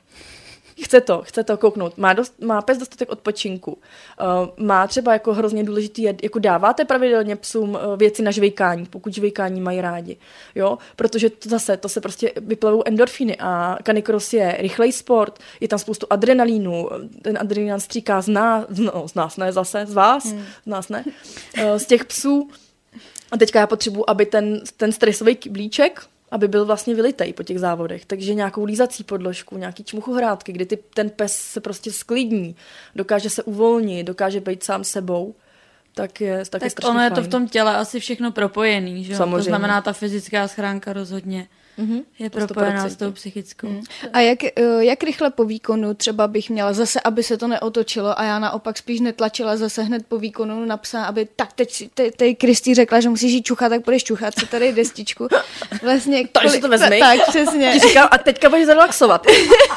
Speaker 3: Chce to kouknout. Má pes dostatek odpočinku. Má třeba jako hrozně důležitý, jako dáváte pravidelně psům věci na žvejkání, pokud žvejkání mají rádi. Jo? Protože to se prostě vyplavou endorfiny a canicross je rychlej sport, je tam spoustu adrenalínu, ten adrenalin stříká z nás, ne zase, z vás, z nás ne, z těch psů. A teďka já potřebuji, aby ten stresový kyblíček, aby byl vlastně vylitej po těch závodech. Takže nějakou lízací podložku, nějaký čmuchohrátky, kdy ten pes se prostě sklidní, dokáže se uvolnit, dokáže být sám sebou, tak je strašně
Speaker 2: ono je to
Speaker 3: fajn.
Speaker 2: v tom těle asi všechno propojený, že?
Speaker 3: Samozřejmě.
Speaker 2: To znamená, ta fyzická schránka rozhodně je propojená s tou psychickou.
Speaker 1: A jak rychle po výkonu třeba bych měla zase, aby se to neotočilo a já naopak spíš netlačila zase hned po výkonu na psa, aby tak teď Kristý řekla, že musíš jít čuchat, tak budeš čuchat si tady destičku. Vlastně
Speaker 3: Takže to vezmi.
Speaker 1: Tak, přesně.
Speaker 3: Ti říkám, a teďka budeš zrelaxovat.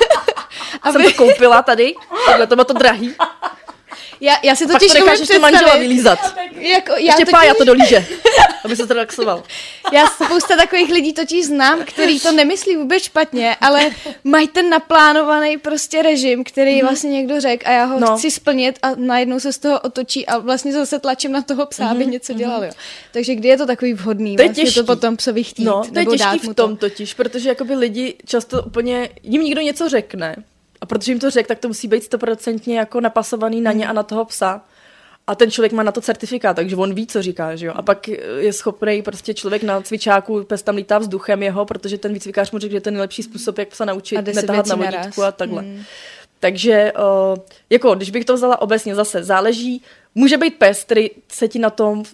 Speaker 3: Jsem to koupila tady, to bylo to drahý.
Speaker 1: Já si
Speaker 3: pak
Speaker 1: totiž
Speaker 3: to necháš ještě manžela vylízat.
Speaker 1: Jako,
Speaker 3: ještě pája to dolíže. aby se relaxoval.
Speaker 1: Já spousta takových lidí totiž znám, který to nemyslí vůbec špatně, ale mají ten naplánovaný prostě režim, který vlastně někdo řekl a já ho chci splnit a najednou se z toho otočí a vlastně zase tlačím na toho psa, aby něco dělal. Jo. Takže kdy je to takový vhodný?
Speaker 3: To je
Speaker 1: vlastně to potom psovi chtít.
Speaker 3: No, to je
Speaker 1: nebo
Speaker 3: těžký
Speaker 1: dát
Speaker 3: v tom totiž, protože jakoby lidi často úplně, jim někdo něco řekne a protože jim to řekl, tak to musí být 100% jako napasovaný na ně a na toho psa. A ten člověk má na to certifikát, takže on ví, co říká, že jo. A pak je schopný prostě člověk na cvičáku, pes tam lítá vzduchem jeho, protože ten výcvikář mu řekl, že je ten nejlepší způsob, jak psa naučit netahat na vodítku a takhle. Takže jako, když bych to vzala obecně zase, záleží, může být pes, který se ti na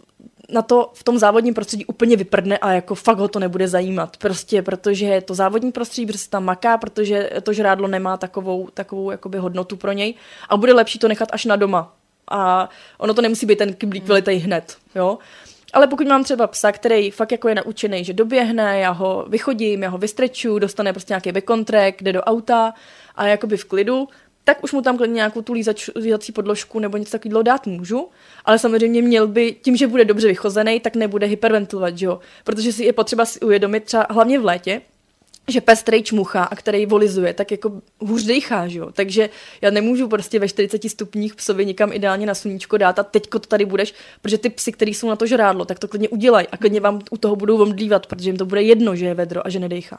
Speaker 3: to v tom závodním prostředí úplně vyprdne a jako fakt ho to nebude zajímat. Prostě, protože je to závodní prostředí, protože se tam maká, protože to žrádlo nemá takovou jakoby hodnotu pro něj a bude lepší to nechat až na doma. A ono to nemusí být ten kyblík vylitej hned, jo. Ale pokud mám třeba psa, který fakt jako je naučený, že doběhne, já ho vychodím, já ho vystrečuju, dostane prostě nějaký backcontrack, jde do auta a je jakoby v klidu, tak už mu tam klidně nějakou tu lízací podložku nebo něco takového dát můžu, ale samozřejmě měl by, tím, že bude dobře vychozený, tak nebude hyperventilovat, že jo, protože si je potřeba si uvědomit třeba hlavně v létě, že pes, který čmuchá a který volizuje, tak jako hůř dejchá, že jo? Takže já nemůžu prostě ve 40 stupních psovi nikam ideálně na sluníčko dát a teďko to tady budeš, protože ty psy, který jsou na to žrádlo, tak to klidně udělají a klidně vám u toho budou omdlívat, protože jim to bude jedno, že je vedro a že nedejchá.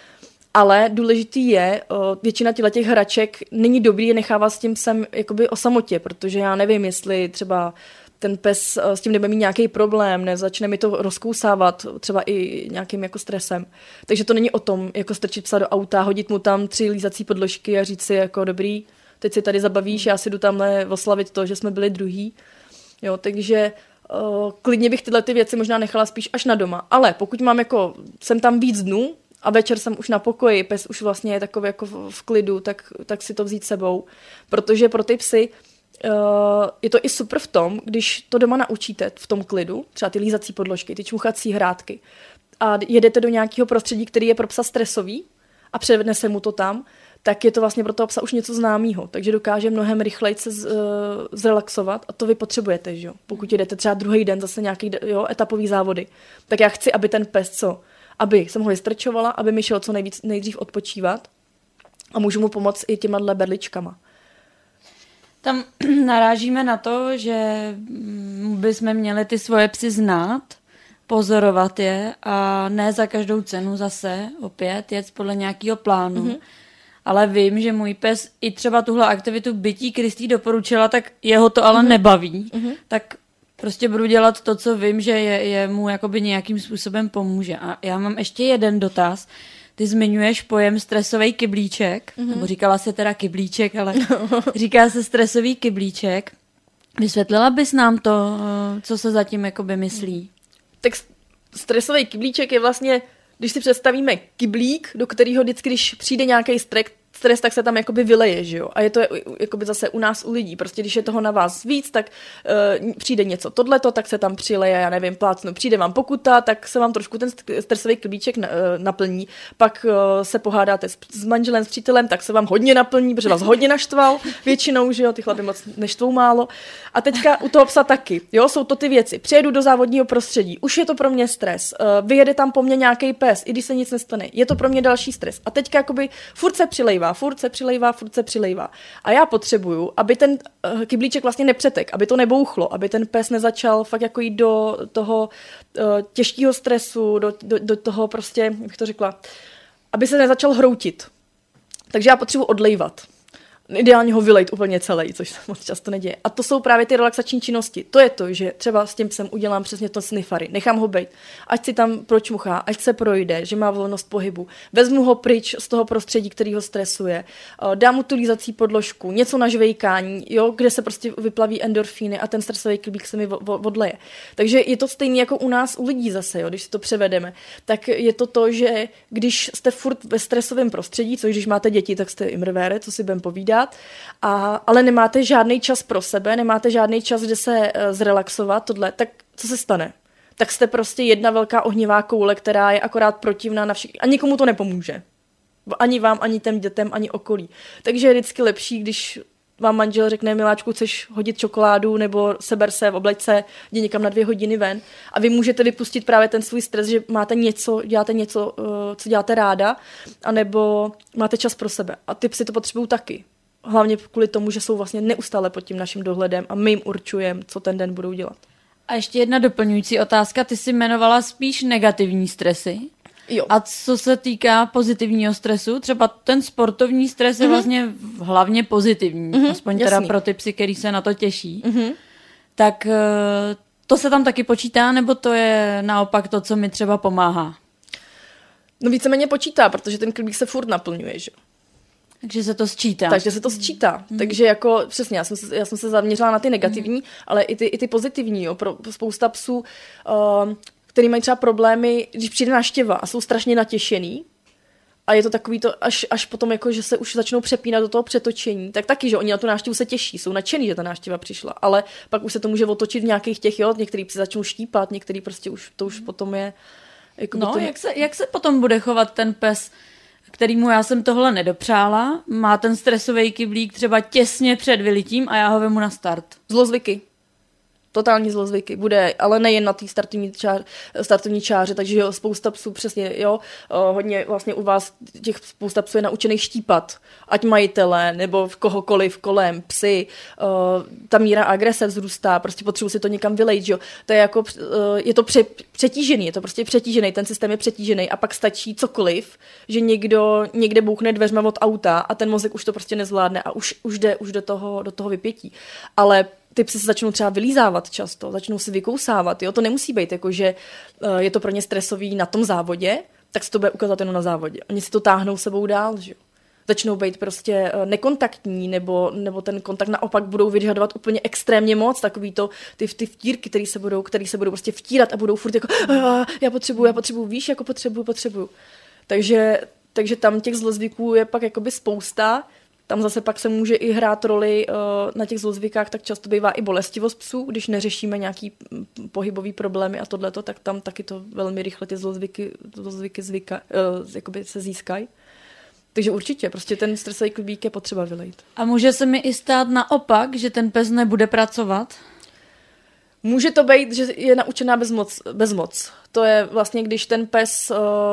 Speaker 3: Ale důležitý je, většina těch hraček není dobrý je nechávat s tím psem jakoby o samotě, protože já nevím, jestli třeba ten pes s tím nebude mít nějaký problém, začne mi to rozkousávat třeba i nějakým jako stresem. Takže to není o tom, jako strčit psa do auta, hodit mu tam 3 lízací podložky a říct si jako dobrý, teď si tady zabavíš, já si jdu tamhle oslavit to, že jsme byli druhý. Jo, takže klidně bych tyhle ty věci možná nechala spíš až na doma. Ale pokud mám jako, jsem tam víc dnů a večer jsem už na pokoji, pes už vlastně je takový jako v klidu, tak si to vzít sebou. Protože pro ty psy je to i super v tom, když to doma naučíte v tom klidu, třeba ty lízací podložky, ty čmuchací hrátky a jedete do nějakého prostředí, který je pro psa stresový a přenese mu to tam, tak je to vlastně pro toho psa už něco známého, takže dokáže mnohem rychleji se zrelaxovat a to vy potřebujete, že jo? Pokud jedete třeba druhý den zase nějaký etapový závody, tak já chci, aby ten pes aby jsem ho vystrčovala, aby mi šel co nejdřív odpočívat a můžu mu pomoct i těma berličkama.
Speaker 2: Tam narážíme na to, že bychom měli ty svoje psy znát, pozorovat je a ne za každou cenu zase opět jet podle nějakého plánu. Mm-hmm. Ale vím, že můj pes i třeba tuhle aktivitu bytí Kristý doporučila, tak jeho to ale nebaví. Mm-hmm. Tak prostě budu dělat to, co vím, že je mu jakoby nějakým způsobem pomůže. A já mám ještě jeden dotaz. Ty zmiňuješ pojem stresový kyblíček, nebo říkala se teda kyblíček, ale říká se stresový kyblíček. Vysvětlila bys nám to, co se zatím jakoby myslí?
Speaker 3: Tak stresový kyblíček je vlastně, když si představíme kyblík, do kterého vždycky, když přijde nějaký stres, tak se tam jakoby vyleje, že jo? A je to jakoby zase u nás, u lidí. Prostě když je toho na vás víc, tak přijde něco tohleto, tak se tam přileje, já nevím, plácnu, přijde vám pokuta, tak se vám trošku ten stresový kyblíček naplní. Pak se pohádáte s manželem, s přítelem, tak se vám hodně naplní, protože vás hodně naštval většinou, že jo? Ty chlapy moc neštvou málo. A teďka u toho psa taky, jo? Jsou to ty věci. Přijedu do závodního prostředí, už je to pro mě stres. Vyjede tam po mně nějaký pes, i když se nic nestane. Je to pro mě další stres. A teďka jakoby furt se přilejvá. A já potřebuju, aby ten kyblíček vlastně nepřetek, aby to nebouchlo, aby ten pes nezačal fakt jako jít do toho těžkého stresu, do toho prostě, jak bych to řekla, aby se nezačal hroutit. Takže já potřebuji odlejvat. Ideálně ho vylejt úplně celý, což se moc často neděje. A to jsou právě ty relaxační činnosti. To je to, že třeba s tím psem udělám přesně to snifary. Nechám ho bejt, ať si tam pročmuchá, ať se projde, že má volnost pohybu. Vezmu ho pryč z toho prostředí, který ho stresuje. Dám mu tu lízací podložku, něco na žvejkání, jo, kde se prostě vyplaví endorfíny a ten stresový kyblík se mi odleje. Takže je to stejné jako u nás, u lidí zase, jo, když si to převedeme. Tak je to, že když jste furt ve stresovém prostředí, což když máte děti, tak jste imrvére, co si budem povídat, ale nemáte žádný čas pro sebe, nemáte žádný čas, kde se zrelaxovat, tohle, tak co se stane? Tak jste prostě jedna velká ohnivá koule, která je akorát protivná na všechny a nikomu to nepomůže. Ani vám, ani těm dětem, ani okolí. Takže je vždycky lepší, když vám manžel řekne, miláčku, chceš hodit čokoládu nebo seber se v oblečce, jdi někam na 2 hodiny ven a vy můžete vypustit právě ten svůj stres, že děláte něco, co děláte ráda, anebo máte čas pro sebe. A ty psy to potřebují taky. Hlavně kvůli tomu, že jsou vlastně neustále pod tím naším dohledem a my jim určujeme, co ten den budou dělat.
Speaker 2: A ještě jedna doplňující otázka. Ty jsi jmenovala spíš negativní stresy.
Speaker 3: Jo.
Speaker 2: A co se týká pozitivního stresu, třeba ten sportovní stres je vlastně hlavně pozitivní, aspoň teda pro ty psy, který se na to těší. Tak to se tam taky počítá, nebo to je naopak to, co mi třeba pomáhá?
Speaker 3: No víceméně počítá, protože ten klubík se furt naplňuje, že?
Speaker 2: Takže se to sčítá.
Speaker 3: Takže se to sčítá. Takže jako přesně, já jsem se zaměřila na ty negativní, ale i ty pozitivní. Jo. Pro spousta psů, který mají třeba problémy, když přijde návštěva a jsou strašně natěšený a je to takový to, až potom, jako, že se už začnou přepínat do toho přetočení, tak taky, že oni na tu návštěvu se těší, jsou nadšený, že ta návštěva přišla, ale pak už se to může otočit v nějakých těch, některý psi začnou štípat, některý prostě to už potom je...
Speaker 2: No, jak se potom bude chovat ten pes, kterýmu já jsem tohle nedopřála, má ten stresový kyblík třeba těsně před vylitím a já ho vemu na start?
Speaker 3: Zlozvyky. Totální zlozvyky. Bude, ale nejen na té startovní čáře, takže jo, spousta psů přesně, jo, hodně vlastně u vás těch spousta psů je naučených štípat, ať majitele, nebo v kohokoliv kolem, psy, ta míra agrese vzrůstá, prostě potřebuji si to někam vylejt, jo. To je jako, je to přetížený, je to prostě přetížený, ten systém je přetížený a pak stačí cokoliv, že někdo někde bouchne dveřma od auta a ten mozek už to prostě nezvládne a už jde do toho vypětí. Ale ty psy se začnou třeba vylízávat často, začnou si vykousávat, jo, to nemusí být jako, že je to pro ně stresový na tom závodě, tak se to bude ukázat jenom na závodě. Oni si to táhnou sebou dál, že jo. Začnou být prostě nekontaktní, nebo ten kontakt naopak budou vyžadovat úplně extrémně moc, takový to, ty vtírky, který se budou prostě vtírat a budou furt jako já potřebuju, víš, jako potřebuju. Takže tam těch zlozvyků je pak jakoby spousta. Tam zase pak se může i hrát roli na těch zlozvykách, tak často bývá i bolestivost psů, když neřešíme nějaký pohybový problémy a tohleto, tak tam taky to velmi rychle ty zlozvyky jakoby se získají. Takže určitě, prostě ten stresový klubík je potřeba vylejt. A
Speaker 2: může se mi i stát naopak, že ten pes nebude pracovat?
Speaker 3: Může to být, že je naučená bezmoc. To je vlastně, když ten pes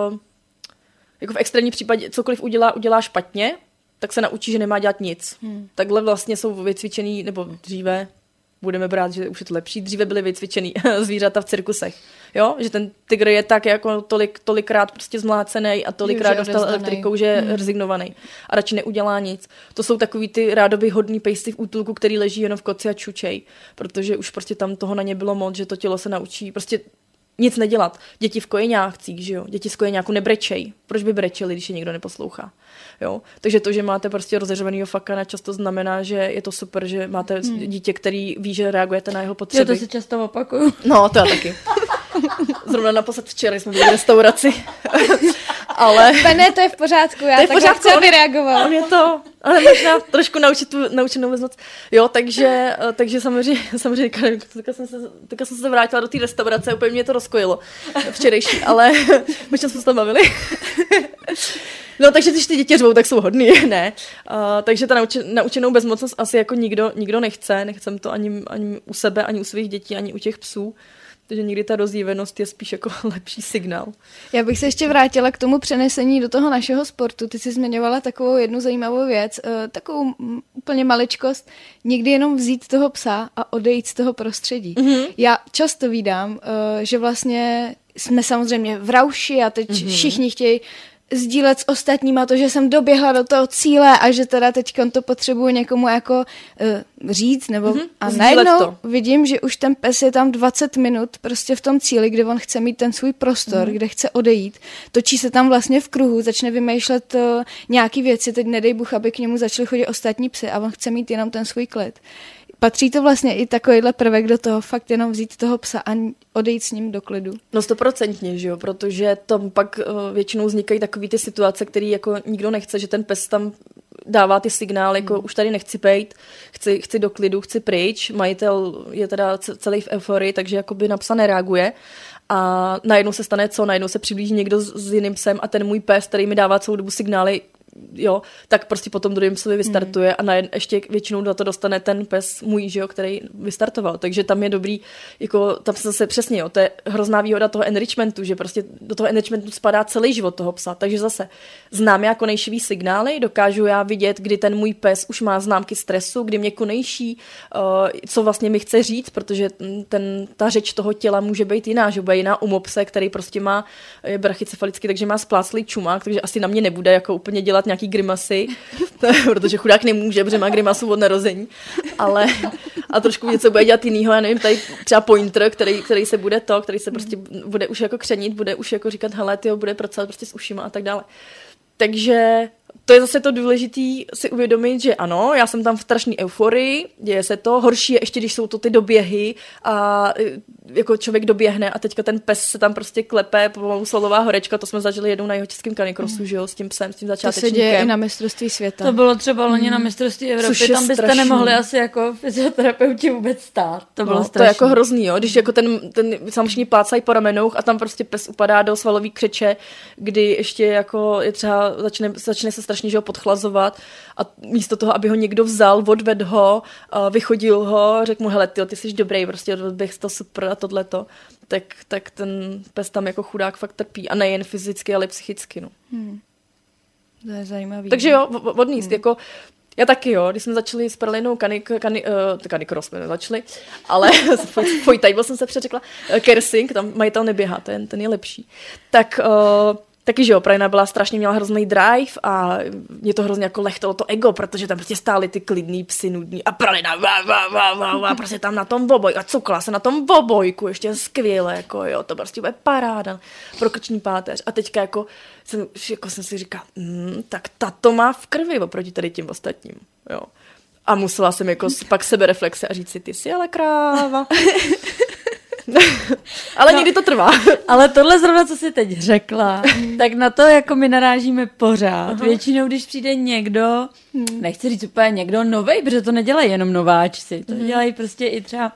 Speaker 3: jako v extrémním případě cokoliv udělá špatně, tak se naučí, že nemá dělat nic. Takhle vlastně jsou vycvičený, nebo dříve, budeme brát, že už je to lepší, dříve byly vycvičený zvířata v cirkusech. Jo? Že ten tygr je tak jako tolikrát prostě zmlácený a tolikrát dostal elektrikou, že je rezignovaný a radši neudělá nic. To jsou takový ty rádoby hodný pejsci v útulku, který leží jenom v koci a čučej, protože už prostě tam toho na ně bylo moc, že to tělo se naučí prostě nic nedělat. Děti v kojeňácích, že jo? Děti z kojeňáku nebrečej. Proč by brečeli, když je někdo neposlouchá? Jo? Takže to, že máte prostě rozeřovanýho fakana, často znamená, že je to super, že máte dítě, který ví, že reagujete na jeho potřeby.
Speaker 2: Jo, to si často opakuju.
Speaker 3: No, to já taky. Zrovna naposled včera jsme byli v restauraci. Ale...
Speaker 1: Ne, to je v pořádku, já takhle chci, aby reagoval.
Speaker 3: On je to, ale možná trošku naučenou bezmoc. Jo, takže samozřejmě teďka jsem se vrátila do té restaurace, úplně mě to rozkojilo včerejší, ale možná jsme se tam bavili. No, takže když ty děti řvou, tak jsou hodný, ne. Takže ta naučenou bezmocnost asi jako nikdo nechce. Nechcem to ani u sebe, ani u svých dětí, ani u těch psů. Takže někdy ta rozdívenost je spíš jako lepší signál.
Speaker 1: Já bych se ještě vrátila k tomu přenesení do toho našeho sportu. Ty jsi zmiňovala takovou jednu zajímavou věc, takovou úplně maličkost, někdy jenom vzít toho psa a odejít z toho prostředí. Já často vídám, že vlastně jsme samozřejmě v rauši a teď všichni chtějí sdílet s ostatníma to, že jsem doběhla do toho cíle a že teda teď to potřebuji někomu jako říct, nebo a najednou vidím, že už ten pes je tam 20 minut prostě v tom cíli, kde on chce mít ten svůj prostor, kde chce odejít, točí se tam vlastně v kruhu, začne vymýšlet nějaký věci, teď nedej Bůh, aby k němu začali chodit ostatní psy a on chce mít jenom ten svůj klid. Patří to vlastně i takovýhle prvek do toho, fakt jenom vzít toho psa a odejít s ním do klidu?
Speaker 3: No 100%, že jo, protože tam pak většinou vznikají takový ty situace, který jako nikdo nechce, že ten pes tam dává ty signály, jako už tady nechci pejt, chci do klidu, chci pryč, majitel je teda celý v euforii, takže jakoby na psa nereaguje. A najednou se stane co? Najednou se přiblíží někdo s jiným psem a ten můj pes, který mi dává celou dobu signály, jo, tak prostě potom druhým psovi vystartuje a ještě většinou do to dostane ten pes můj, že jo, který vystartoval. Takže tam je dobrý, jako tam se zase přesně, jo, to je hrozná výhoda toho enrichmentu, že prostě do toho enrichmentu spadá celý život toho psa. Takže zase znám já konejšivý signály, dokážu já vidět, kdy ten můj pes už má známky stresu, kdy mě konejší, co vlastně mi chce říct, protože ta řeč toho těla může být jiná, že bude jiná u mopse, který prostě je brachycefalický, takže má spláclý čumák, takže asi na mě nebude jako úplně dělat nějaký grimasy, protože chudák nemůže, protože má grimasu od narození, ale a trošku něco bude dělat jinýho, já nevím, tady třeba pointer, který se bude který se prostě bude už jako křenit, bude už jako říkat, hele, tyjo, bude pracovat prostě s ušima a tak dále. Takže to je zase to důležitý si uvědomit, že ano, já jsem tam v strašný euforii, děje se to, horší je ještě, když jsou to ty doběhy a jako člověk doběhne a teďka ten pes se tam prostě klepe, pomalu slalová horečka, to jsme zažili jednou na Jihočeském canicrossu, že jo, s tím psem, s tím začátečníkem.
Speaker 1: To se děje i na mistrovství světa.
Speaker 2: To bylo třeba loni na mistrovství Evropy, tam byste strašný. Nemohli asi jako fyzioterapeuti vůbec stát. To bylo strašný.
Speaker 3: To je jako hrozný, jo, když jako ten samozřejmě plácají po ramenouch a tam prostě pes upadá do svalový křeče, kdy ještě jako je třeba začne se strašně, že ho podchlazovat a místo toho, aby ho někdo vzal, odvedl ho, vychodil ho, řekl mu, hele, ty jsi dobrý, prostě odběh to super a tohleto, tak ten pes tam jako chudák fakt trpí a nejen fyzicky, ale psychicky, no.
Speaker 1: To je zajímavý.
Speaker 3: Takže jo, odníst, jako já taky, jo, když jsme začali s Paralinou Canicross jsme nezačali, ale Fojtaj, jsem se přeřekla, Kersing, tam majitel neběhá, ten je lepší. Taky, že jo, Pralina byla strašně, měla hrozný drive a mě to hrozně jako lechtalo to ego, protože tam prostě stály ty klidný psy nudní a Pralina prostě tam na tom boboj a cukla se na tom bobojku, ještě skvěle, jako jo, to prostě bude paráda pro krční páteř. A teďka jako jsem si říkala, tak tato má v krvi oproti tady těm ostatním, jo. A musela jsem jako pak sebereflexe a říct si, ty jsi ale kráva. Ale někdy to trvá.
Speaker 2: Ale tohle zrovna, co jsi teď řekla, tak na to jako my narážíme pořád. Aha. Většinou, když přijde někdo, nechci říct úplně někdo novej, protože to nedělají jenom nováčci, to dělají prostě i třeba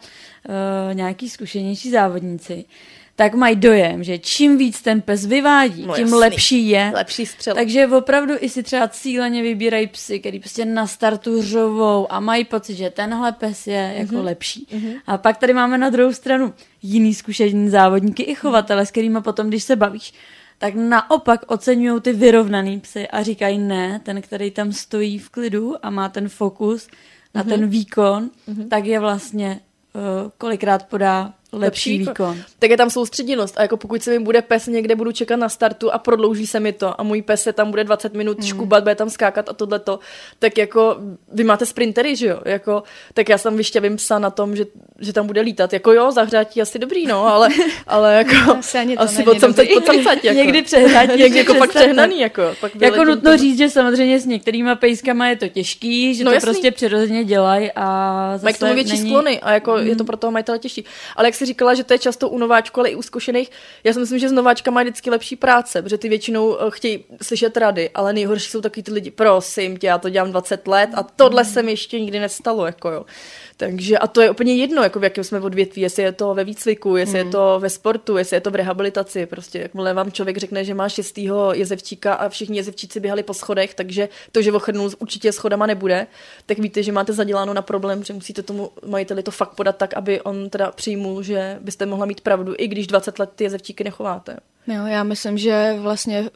Speaker 2: nějaký zkušenější závodníci, tak mají dojem, že čím víc ten pes vyvádí, tím lepší je.
Speaker 3: Lepší střel.
Speaker 2: Takže opravdu i si třeba cíleně vybírají psy, který prostě na startu řovou a mají pocit, že tenhle pes je jako lepší. A pak tady máme na druhou stranu jiný zkušení závodníky i chovatele, s kterými potom, když se bavíš, tak naopak oceňují ty vyrovnaný psy a říkají ne, ten, který tam stojí v klidu a má ten fokus na ten výkon, tak je vlastně kolikrát podá lepší výkon.
Speaker 3: Tak je tam soustředěnost a jako pokud se mi bude pes někde, budu čekat na startu a prodlouží se mi to a můj pes se tam bude 20 minut škubat, bude tam skákat a tohleto, tak jako vy máte sprintery, že jo, jako, tak já sam vyšťavím psa na tom, že tam bude lítat, jako jo, zahřátí asi dobrý, no, ale jako asi odsamcať, jako.
Speaker 2: Někdy přehrátí,
Speaker 3: někdy jako pak přehnaný, jako. Pak
Speaker 2: jako nutno říct, že samozřejmě s některýma pejskama je to těžký, že to prostě přirozeně dělají a zase
Speaker 3: mají k tomu větší sklony a jako je to pro toho majitele těžší. Ale jak jsi říkala, že to je často u nováčků, ale i u zkušených, já si myslím, že s nováčkama má vždycky lepší práce, protože ty většinou chtějí slyšet rady, ale nejhorší jsou takový ty lidi, prosím tě, já to dělám 20 let a tohle se mi ještě nikdy nestalo, jako jo. Takže a to je úplně jedno, jako v jakém jsme odvětví, jestli je to ve výcviku, jestli je to ve sportu, jestli je to v rehabilitaci, prostě jakmile vám člověk řekne, že má 6. jezevčíka a všichni jezevčíci běhali po schodech, takže to, že ochrnul určitě schodama nebude, tak víte, že máte zaděláno na problém, že musíte tomu majiteli to fakt podat tak, aby on teda přijmul, že byste mohla mít pravdu, i když 20 let ty jezevčíky nechováte.
Speaker 1: Jo, já myslím, že vlastně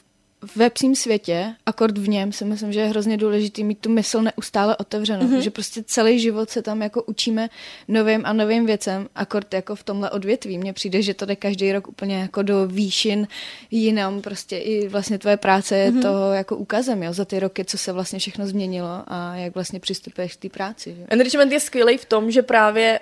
Speaker 1: ve psím světě, akord v něm, si myslím, že je hrozně důležitý mít tu mysl neustále otevřenou, že prostě celý život se tam jako učíme novým a novým věcem, akord jako v tomhle odvětví. Mně přijde, že to jde každý rok úplně jako do výšin jinam, prostě i vlastně tvoje práce je toho jako ukazem, jo, za ty roky, co se vlastně všechno změnilo a jak vlastně přistupuješ k té práci. Že?
Speaker 3: Enrichment je skvělý v tom, že právě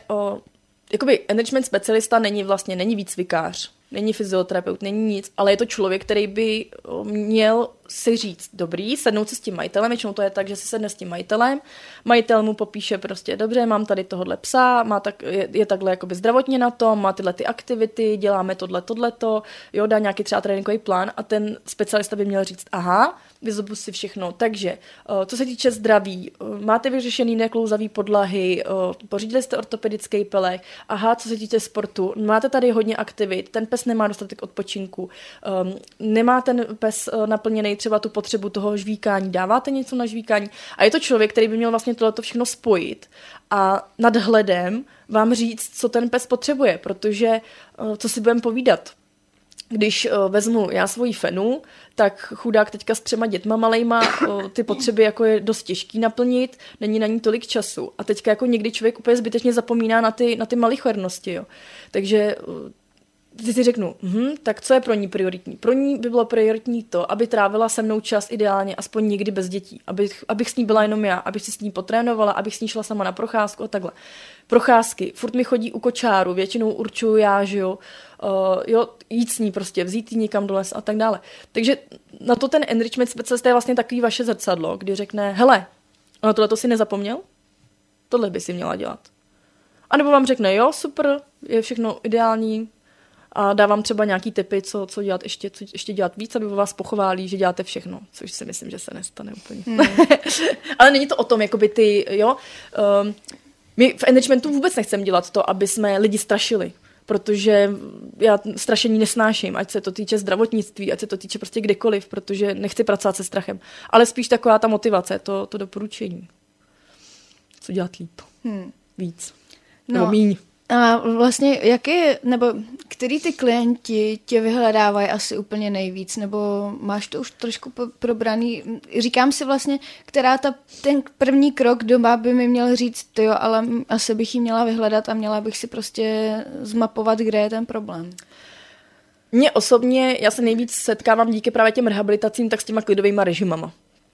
Speaker 3: jakoby enrichment specialista není výcvikář, není fyzioterapeut, není nic, ale je to člověk, který by měl si říct, dobrý, sednout si s tím majitelem, většinou to je tak, že si sedne s tím majitelem, majitel mu popíše prostě, dobře, mám tady tohle psa, je takhle jakoby zdravotně na tom, má tyhle ty aktivity, děláme tohleto, jo, dá nějaký třeba tréninkový plán a ten specialista by měl říct, aha, vyzobu si všechno. Takže, co se týče zdraví, máte vyřešený neklouzavý podlahy, pořídili jste ortopedický pelech, aha, co se týče sportu, máte tady hodně aktivit, ten pes nemá dostatek odpočinku, nemá ten pes naplněný třeba tu potřebu toho žvíkání, dáváte něco na žvíkání a je to člověk, který by měl vlastně tohleto všechno spojit a nadhledem vám říct, co ten pes potřebuje, protože co si budeme povídat, když vezmu já svoji Fenu, tak chudák teďka s 3 dětma malejma, ty potřeby jako je dost těžký naplnit, není na ní tolik času. A teďka jako někdy člověk úplně zbytečně zapomíná na ty malichernosti, jo. Takže ty si řeknu, tak co je pro ní prioritní? Pro ní by bylo prioritní to, aby trávila se mnou čas ideálně aspoň někdy bez dětí. Abych s ní byla jenom já, abych si s ní potrénovala, abych s ní šla sama na procházku a takhle. Procházky, furt mi chodí u kočáru, většinou určuju já, že jo, jít s ní prostě, vzít ji někam do lesa a tak dále. Takže na to ten enrichment specialist je vlastně takový vaše zrcadlo, kdy řekne, hele, na tohle to si nezapomněl? Tohle by si měla dělat. A nebo vám řekne, jo, super, je všechno ideální, a dávám třeba nějaký tipy, co dělat ještě dělat víc, aby vás pochválí, že děláte všechno, což si myslím, že se nestane úplně. Ale není to o tom, jakoby ty, jo. My v enrichmentu vůbec nechceme dělat to, aby jsme lidi strašili, protože já strašení nesnáším, ať se to týče zdravotnictví, ať se to týče prostě kdekoliv, protože nechci pracovat se strachem. Ale spíš taková ta motivace, to doporučení. Co dělat líp? Víc. Nebo míň.
Speaker 1: A vlastně který ty klienti tě vyhledávají asi úplně nejvíc, nebo máš to už trošku probraný? Říkám si vlastně, ten první krok doma by mi měl říct, jo, ale asi bych ji měla vyhledat a měla bych si prostě zmapovat, kde je ten problém.
Speaker 3: Mně osobně, já se nejvíc setkávám díky právě těm rehabilitacím, tak s těma klidovýma režimama.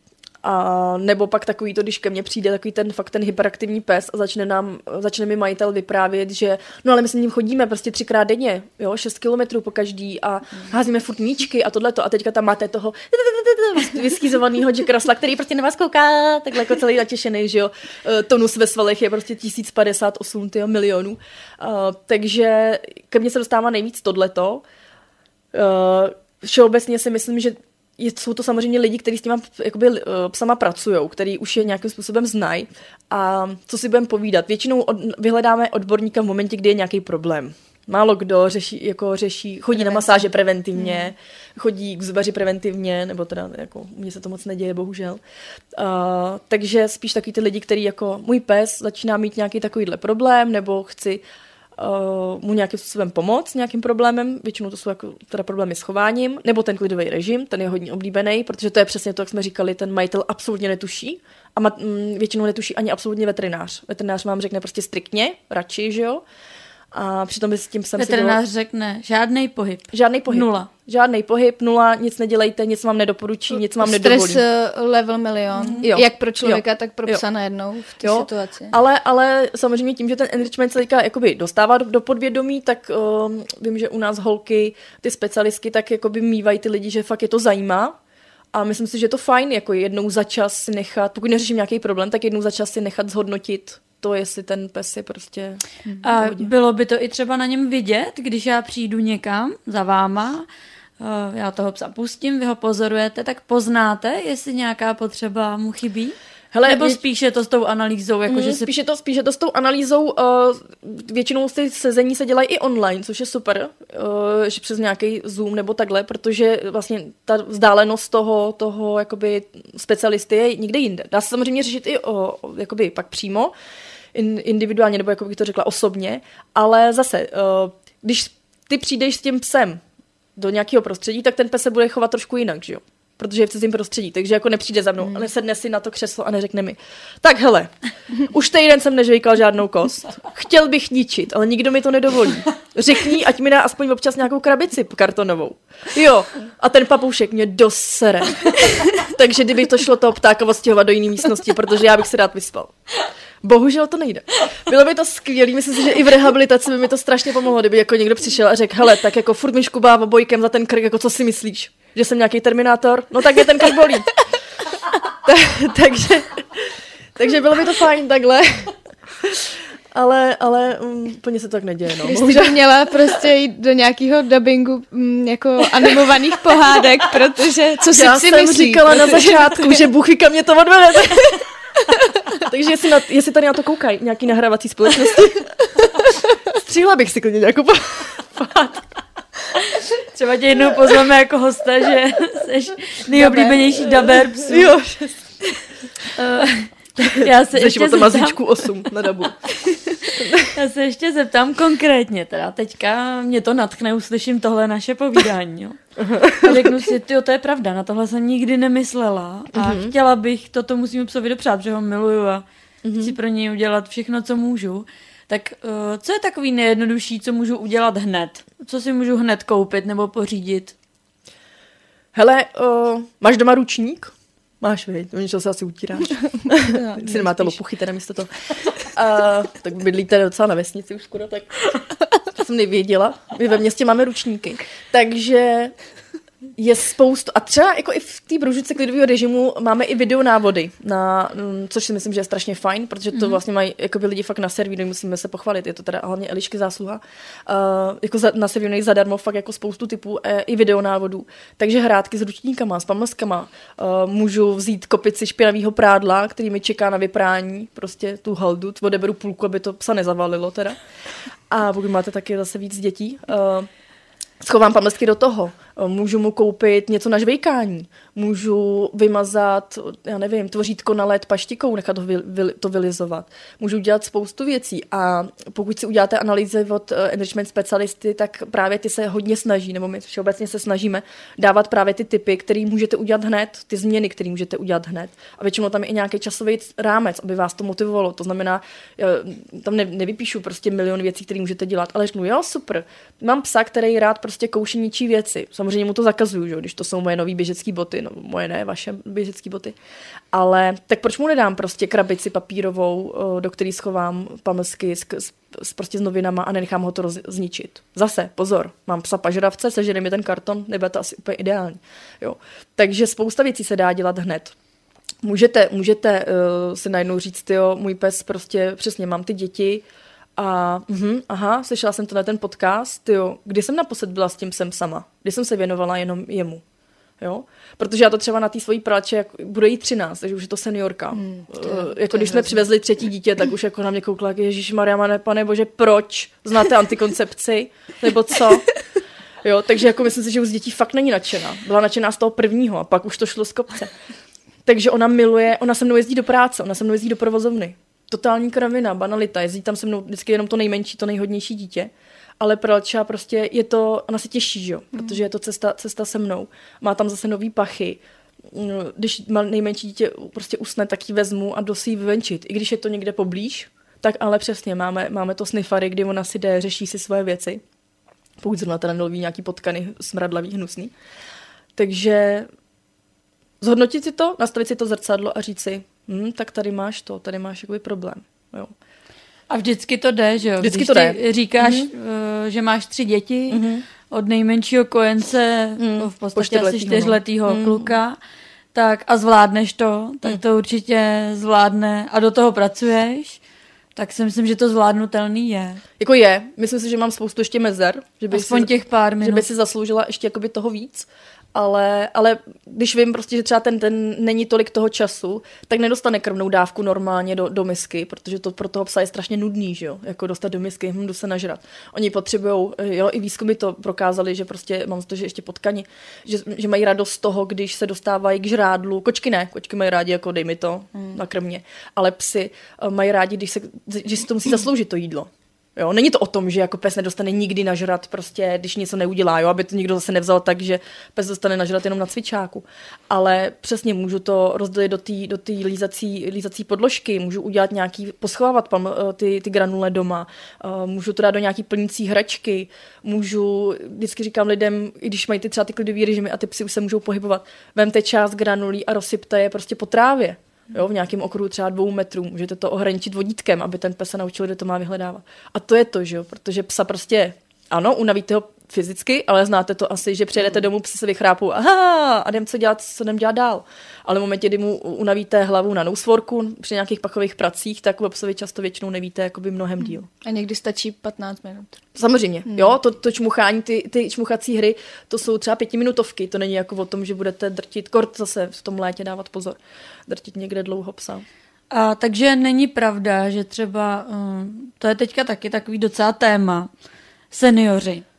Speaker 3: A nebo pak takový to, když ke mně přijde takový ten hyperaktivní pes a začne mi majitel vyprávět, že no ale my s ním chodíme prostě 3krát denně, jo, 6 kilometrů po každý a házíme furt míčky a tohleto a teďka tam máte toho vyschýzovanýho Jack Russella, který prostě na vás kouká, takhle jako celý natěšený, že jo, tonus ve svalech je prostě 1058 milionů, takže ke mně se dostává nejvíc tohleto. Všeobecně si myslím, že jsou to samozřejmě lidi, kteří s těma psama pracujou, který už je nějakým způsobem znají. A co si budeme povídat? Většinou vyhledáme odborníka v momentě, kdy je nějaký problém. Málo kdo chodí na masáže preventivně, chodí k zubaři preventivně, nebo teda jako mně se to moc neděje, bohužel. Takže spíš takový ty lidi, který jako můj pes začíná mít nějaký takovýhle problém, nebo chci mu nějakým způsobem pomoct nějakým problémem, většinou to jsou jako teda problémy s chováním, nebo ten klidový režim, ten je hodně oblíbený, protože to je přesně to, jak jsme říkali, ten majitel absolutně netuší a většinou netuší ani absolutně veterinář. Veterinář vám řekne prostě striktně, radši, že jo? A přitom by s tím psem
Speaker 2: veterinář řekne žádný pohyb. Nula.
Speaker 3: Žádný pohyb, nula, nic nedělejte, nic vám nedoporučí, nic vám nedovolí.
Speaker 1: Stres level milion. Jak pro člověka, tak pro psa najednou v té situaci.
Speaker 3: Ale samozřejmě tím, že ten enrichment se teďka jakoby dostává do podvědomí, tak vím, že u nás holky, ty specialistky, tak jakoby mývají ty lidi, že fakt je to zajímá. A myslím si, že je to fajn, jako jednou za čas si nechat, pokud neřeším nějaký problém, tak jednou za čas si nechat zhodnotit to, jestli ten pes je prostě...
Speaker 2: A bylo by to i třeba na něm vidět, když já přijdu někam za váma, já toho psa pustím, vy ho pozorujete, tak poznáte, jestli nějaká potřeba mu chybí? Hele, nebo spíše to s tou analýzou? Jako že
Speaker 3: spíše to s tou analýzou, většinou ty sezení se dělají i online, což je super, že přes nějaký Zoom nebo takhle, protože vlastně ta vzdálenost toho jakoby specialisty je někde jinde. Dá se samozřejmě řešit i jakoby pak přímo, individuálně, nebo jako bych to řekla osobně, ale zase, když ty přijdeš s tím psem do nějakého prostředí, tak ten pes se bude chovat trošku jinak, že jo? Protože je v cizím prostředí, takže jako nepřijde za mnou, ale sedne si na to křeslo a neřekne mi, tak hele, už týden jsem nežvejkal žádnou kost, chtěl bych ničit, ale nikdo mi to nedovolí. Řekni, ať mi dá aspoň občas nějakou krabici kartonovou. Jo, a ten papoušek mě dosere. Takže kdyby to šlo toho ptáka odstěhovat do jiné místnosti, protože já bych se rád vyspal. Bohužel to nejde. Bylo by to skvělé, myslím si, že i v rehabilitaci by mi to strašně pomohlo, kdyby jako někdo přišel a řekl, hele, tak jako furt mi škubá obojkem za ten krk, jako co si myslíš? Že jsem nějaký Terminátor? No tak mě ten krk bolí. takže bylo by to fajn takhle. Ale úplně se to tak neděje. No.
Speaker 1: Jsi by měla prostě jít do nějakého dubbingu jako animovaných pohádek, protože co si myslíš?
Speaker 3: Já jsem říkala na začátku, že buchyka mě to odvede. Takže jestli tady na to koukají nějaký nahrávací společnosti, stříhla bych si klidně nějakou pohádku.
Speaker 2: Třeba tě jednou pozveme jako hosta, že jsi nejoblíbenější daber psů.
Speaker 3: Jo,
Speaker 2: Já se ještě
Speaker 3: zeptám... mazíčku 8 na dabu.
Speaker 2: Já se ještě zeptám konkrétně, teda teďka mě to natchne, uslyším tohle naše povídání, jo. A řeknu si, tyjo, to je pravda, na tohle jsem nikdy nemyslela a chtěla bych to musím psovi dopřát, protože ho miluju a chci pro něj udělat všechno, co můžu. Tak co je takový nejjednodušší, co můžu udělat hned? Co si můžu hned koupit nebo pořídit?
Speaker 3: Hele, máš doma ručník? Máš, viď? Něco se asi utíráš. Si nemáte lopuchy teda místo toho. Tak bydlíte docela na vesnici už skoro, tak to jsem nevěděla. My ve městě máme ručníky. Takže je spoustu. A třeba jako i v té Bružice klidového režimu máme i videonávody, což si myslím, že je strašně fajn, protože to vlastně mají jakoby lidi fakt naservínují, musíme se pochvalit. Je to teda hlavně Elišky zásluha. Jako naservínují zadarmo fakt jako spoustu typů i videonávodů. Takže hrátky s ručníkama, s pamlskama. Můžu vzít kopici špinavého prádla, který mi čeká na vyprání, prostě tu haldu, odeberu půlku, aby to psa nezavalilo teda. A pokud máte taky zase víc dětí, schovám pamlsky do toho. Můžu mu koupit něco na žvejkání. Můžu vymazat, já nevím, tvořítko na led paštikou, nechat to vylizovat. Můžu dělat spoustu věcí a pokud si uděláte analýzy od enrichment specialisty, tak právě ty se hodně snaží, nebo my všeobecně se snažíme dávat právě ty typy, které můžete udělat hned, ty změny, které můžete udělat hned. A většinou tam je i nějaký časový rámec, aby vás to motivovalo. To znamená, tam nevypíšu prostě milion věcí, které můžete dělat, ale řeknu, jo, super. Mám psa, který rád prostě kouší ničí věci. Samozřejmě mu to zakazuju, že? Když to jsou moje nový běžecký boty, no moje ne, vaše běžecký boty. Ale tak proč mu nedám prostě krabici papírovou, do které schovám pamlsky prostě s novinama a nenechám ho to zničit. Zase, pozor, mám psa pažravce, sežene mi ten karton, nebude to asi úplně ideální. Jo. Takže spousta věcí se dá dělat hned. Můžete si najednou říct, jo, můj pes prostě, přesně mám ty děti, a slyšela jsem to na ten podcast, jo, kdy jsem naposled byla s tím psem sama, kdy jsem se věnovala jenom jemu, jo, protože já to třeba na té svojí práči, bude jí 13, takže už je to seniorka, jako když jsme přivezli 3. dítě, tak už jako na mě koukla, ježišmarja, pane bože, proč, znáte antikoncepci, nebo co, jo, takže jako myslím si, že už z dětí fakt není nadšená, byla nadšená z toho prvního a pak už to šlo z kopce, takže ona se mnou jezdí do práce, ona se mnou jezdí do provozovny. Totální kravina, banalita, jezdí tam se mnou vždycky jenom to nejmenší, to nejhodnější dítě, ale Pralča prostě je to, ona se těší, že jo, protože je to cesta se mnou. Má tam zase nový pachy, když má nejmenší dítě prostě usne, tak ji vezmu a jdu si ji vyvenčit. I když je to někde poblíž, tak ale přesně, máme to snifary, kdy ona si jde, řeší si svoje věci, pokud zrovna teda neloví nějaký potkany smradlavý, hnusný. Takže zhodnotit si to, nastavit si to zrcadlo a říct si, tak tady máš jakoby problém. Jo.
Speaker 2: A vždycky to jde, že jo?
Speaker 3: Vždycky
Speaker 2: když
Speaker 3: to jde.
Speaker 2: Říkáš, že máš 3 děti, od nejmenšího kojence, v podstatě asi 4letýho kluka, tak a zvládneš to, tak to určitě zvládne a do toho pracuješ, tak si myslím, že to zvládnutelný je.
Speaker 3: Jako je. Myslím si, že mám spoustu ještě mezer. Že by
Speaker 2: aspoň těch pár minut.
Speaker 3: Že by si zasloužila ještě jakoby toho víc. Ale když vím prostě, že třeba ten není tolik toho času, tak nedostane krvnou dávku normálně do misky, protože to pro toho psa je strašně nudný, že jo, jako dostat do misky, jdu se nažrat. Oni potřebujou, jo, i výzkumy to prokázali, že prostě, mám to, že ještě potkani, že mají radost z toho, když se dostávají k žrádlu. Kočky ne, kočky mají rádi, jako dej mi to, nakrm mě, ale psy mají rádi, že si to musí zasloužit to jídlo. Jo, není to o tom, že jako pes nedostane nikdy nažrat, prostě, když něco neudělá, jo, aby to nikdo zase nevzal tak, že pes dostane nažrat jenom na cvičáku. Ale přesně můžu to rozdělit do té lízací podložky, můžu udělat poschovávat ty granule doma, můžu to dát do nějaký plnící hračky, vždycky říkám lidem, i když mají třeba ty klidový režimy a ty psy už se můžou pohybovat, vemte část granulí a rozsypte je prostě po trávě. Jo, v nějakém okruhu třeba 2 metrů. Můžete to ohraničit vodítkem, aby ten pes se naučil, kde to má vyhledávat. A to je to, že jo, protože psa prostě, ano, unavíte ho fyzicky, ale znáte to asi, že přijedete domů, psi se vychrápou, a jdem co jdem dělat dál. Ale v momentě, kdy mu unavíte hlavu na noseworku při nějakých pachových pracích, tak o psovi často většinou nevíte jakoby mnohem díl.
Speaker 1: A někdy stačí 15 minut.
Speaker 3: Samozřejmě, jo, to čmuchání, ty čmuchací hry, to jsou třeba 5minutovky, to není jako o tom, že budete drtit, kort zase v tom létě dávat pozor, drtit někde dlouho psa.
Speaker 2: A takže není pravda, že třeba, to je teďka taky takový docela téma, seniori.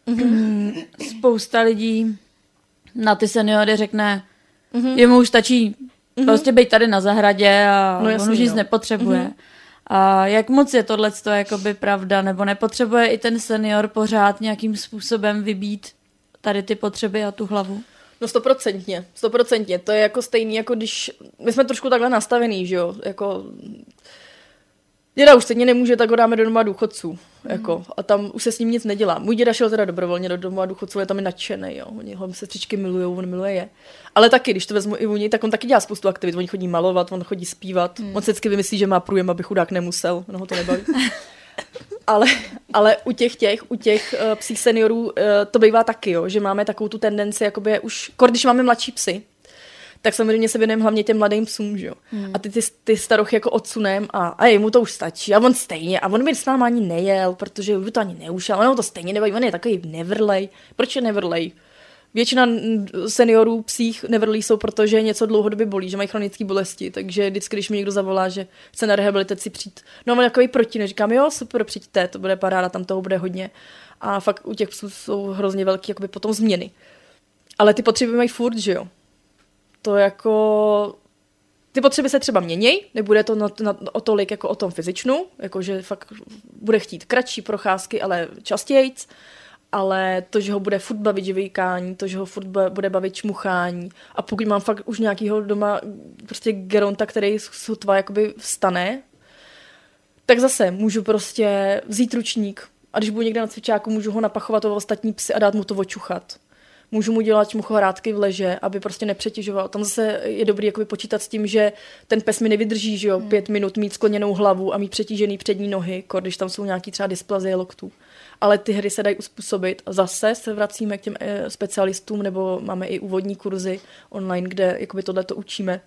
Speaker 2: spousta lidí na ty seniory řekne, jemu už stačí prostě být tady na zahradě a on už nic nepotřebuje. A jak moc je tohleto jakoby pravda, nebo nepotřebuje i ten senior pořád nějakým způsobem vybít tady ty potřeby a tu hlavu?
Speaker 3: No 100%. To je jako stejný, jako když my jsme trošku takhle nastavený, že jo, jako děda už stejně nemůže, tak ho dáme do domova důchodců, jako, a tam už se s ním nic nedělá. Můj děda šel teda dobrovolně do domova důchodců, je tam i nadšenej, jo, oni ho sestřičky milujou, on miluje je. Ale taky, když to vezmu i u něj, tak on taky dělá spoustu aktivit, on chodí malovat, on chodí zpívat, on se vždycky vymyslí, že má průjem, aby chudák nemusel, no ho to nebaví. Ale u těch psích seniorů to bývá taky, jo, že máme takovou tu tendenci, jakoby už, když máme mladší psy, tak samozřejmě se věnujeme hlavně těm mladým psům, že jo. A ty starochy jako odsunem a jemu to už stačí a on stejně, a on by s náma ani nejel, protože už to ani neušel, ono to stejně nebaví, on je takový nevrlej. Proč je nevrlej? Většina seniorů psích nevrlí jsou, protože něco dlouhodobě bolí, že mají chronické bolesti, takže vždycky, když mi někdo zavolá, že chce na rehabilitaci přijít, no on takový proti, říkám, jo, super, přijďte, to bude paráda, tam toho bude hodně. A fakt u těch psů jsou hrozně velký jakoby potom změny. Ale ty potřeby mají furt, že jo. To jako ty potřeby se třeba měněj, nebude to o tolik jako o tom fyzičnu, jakože fakt bude chtít kratší procházky, ale častějc, ale to, že ho bude furt bavit živejkání, to, že ho furt bude bavit čmuchání, a pokud mám fakt už nějakýho doma prostě geronta, který sotva jakoby vstane, tak zase můžu prostě vzít ručník a když budu někde na cvičáku, můžu ho napachovat o ostatní psy a dát mu to očuchat. Můžu mu dělat čmuchohrádky v leže, aby prostě nepřetěžoval. Tam zase je dobrý jakoby počítat s tím, že ten pes mi nevydrží, že jo, 5 minut mít skloněnou hlavu a mít přetížený přední nohy, když tam jsou nějaký třeba dysplazie loktů. Ale ty hry se dají uspůsobit. A zase se vracíme k těm specialistům, nebo máme i úvodní kurzy online, kde jakoby tohleto učíme.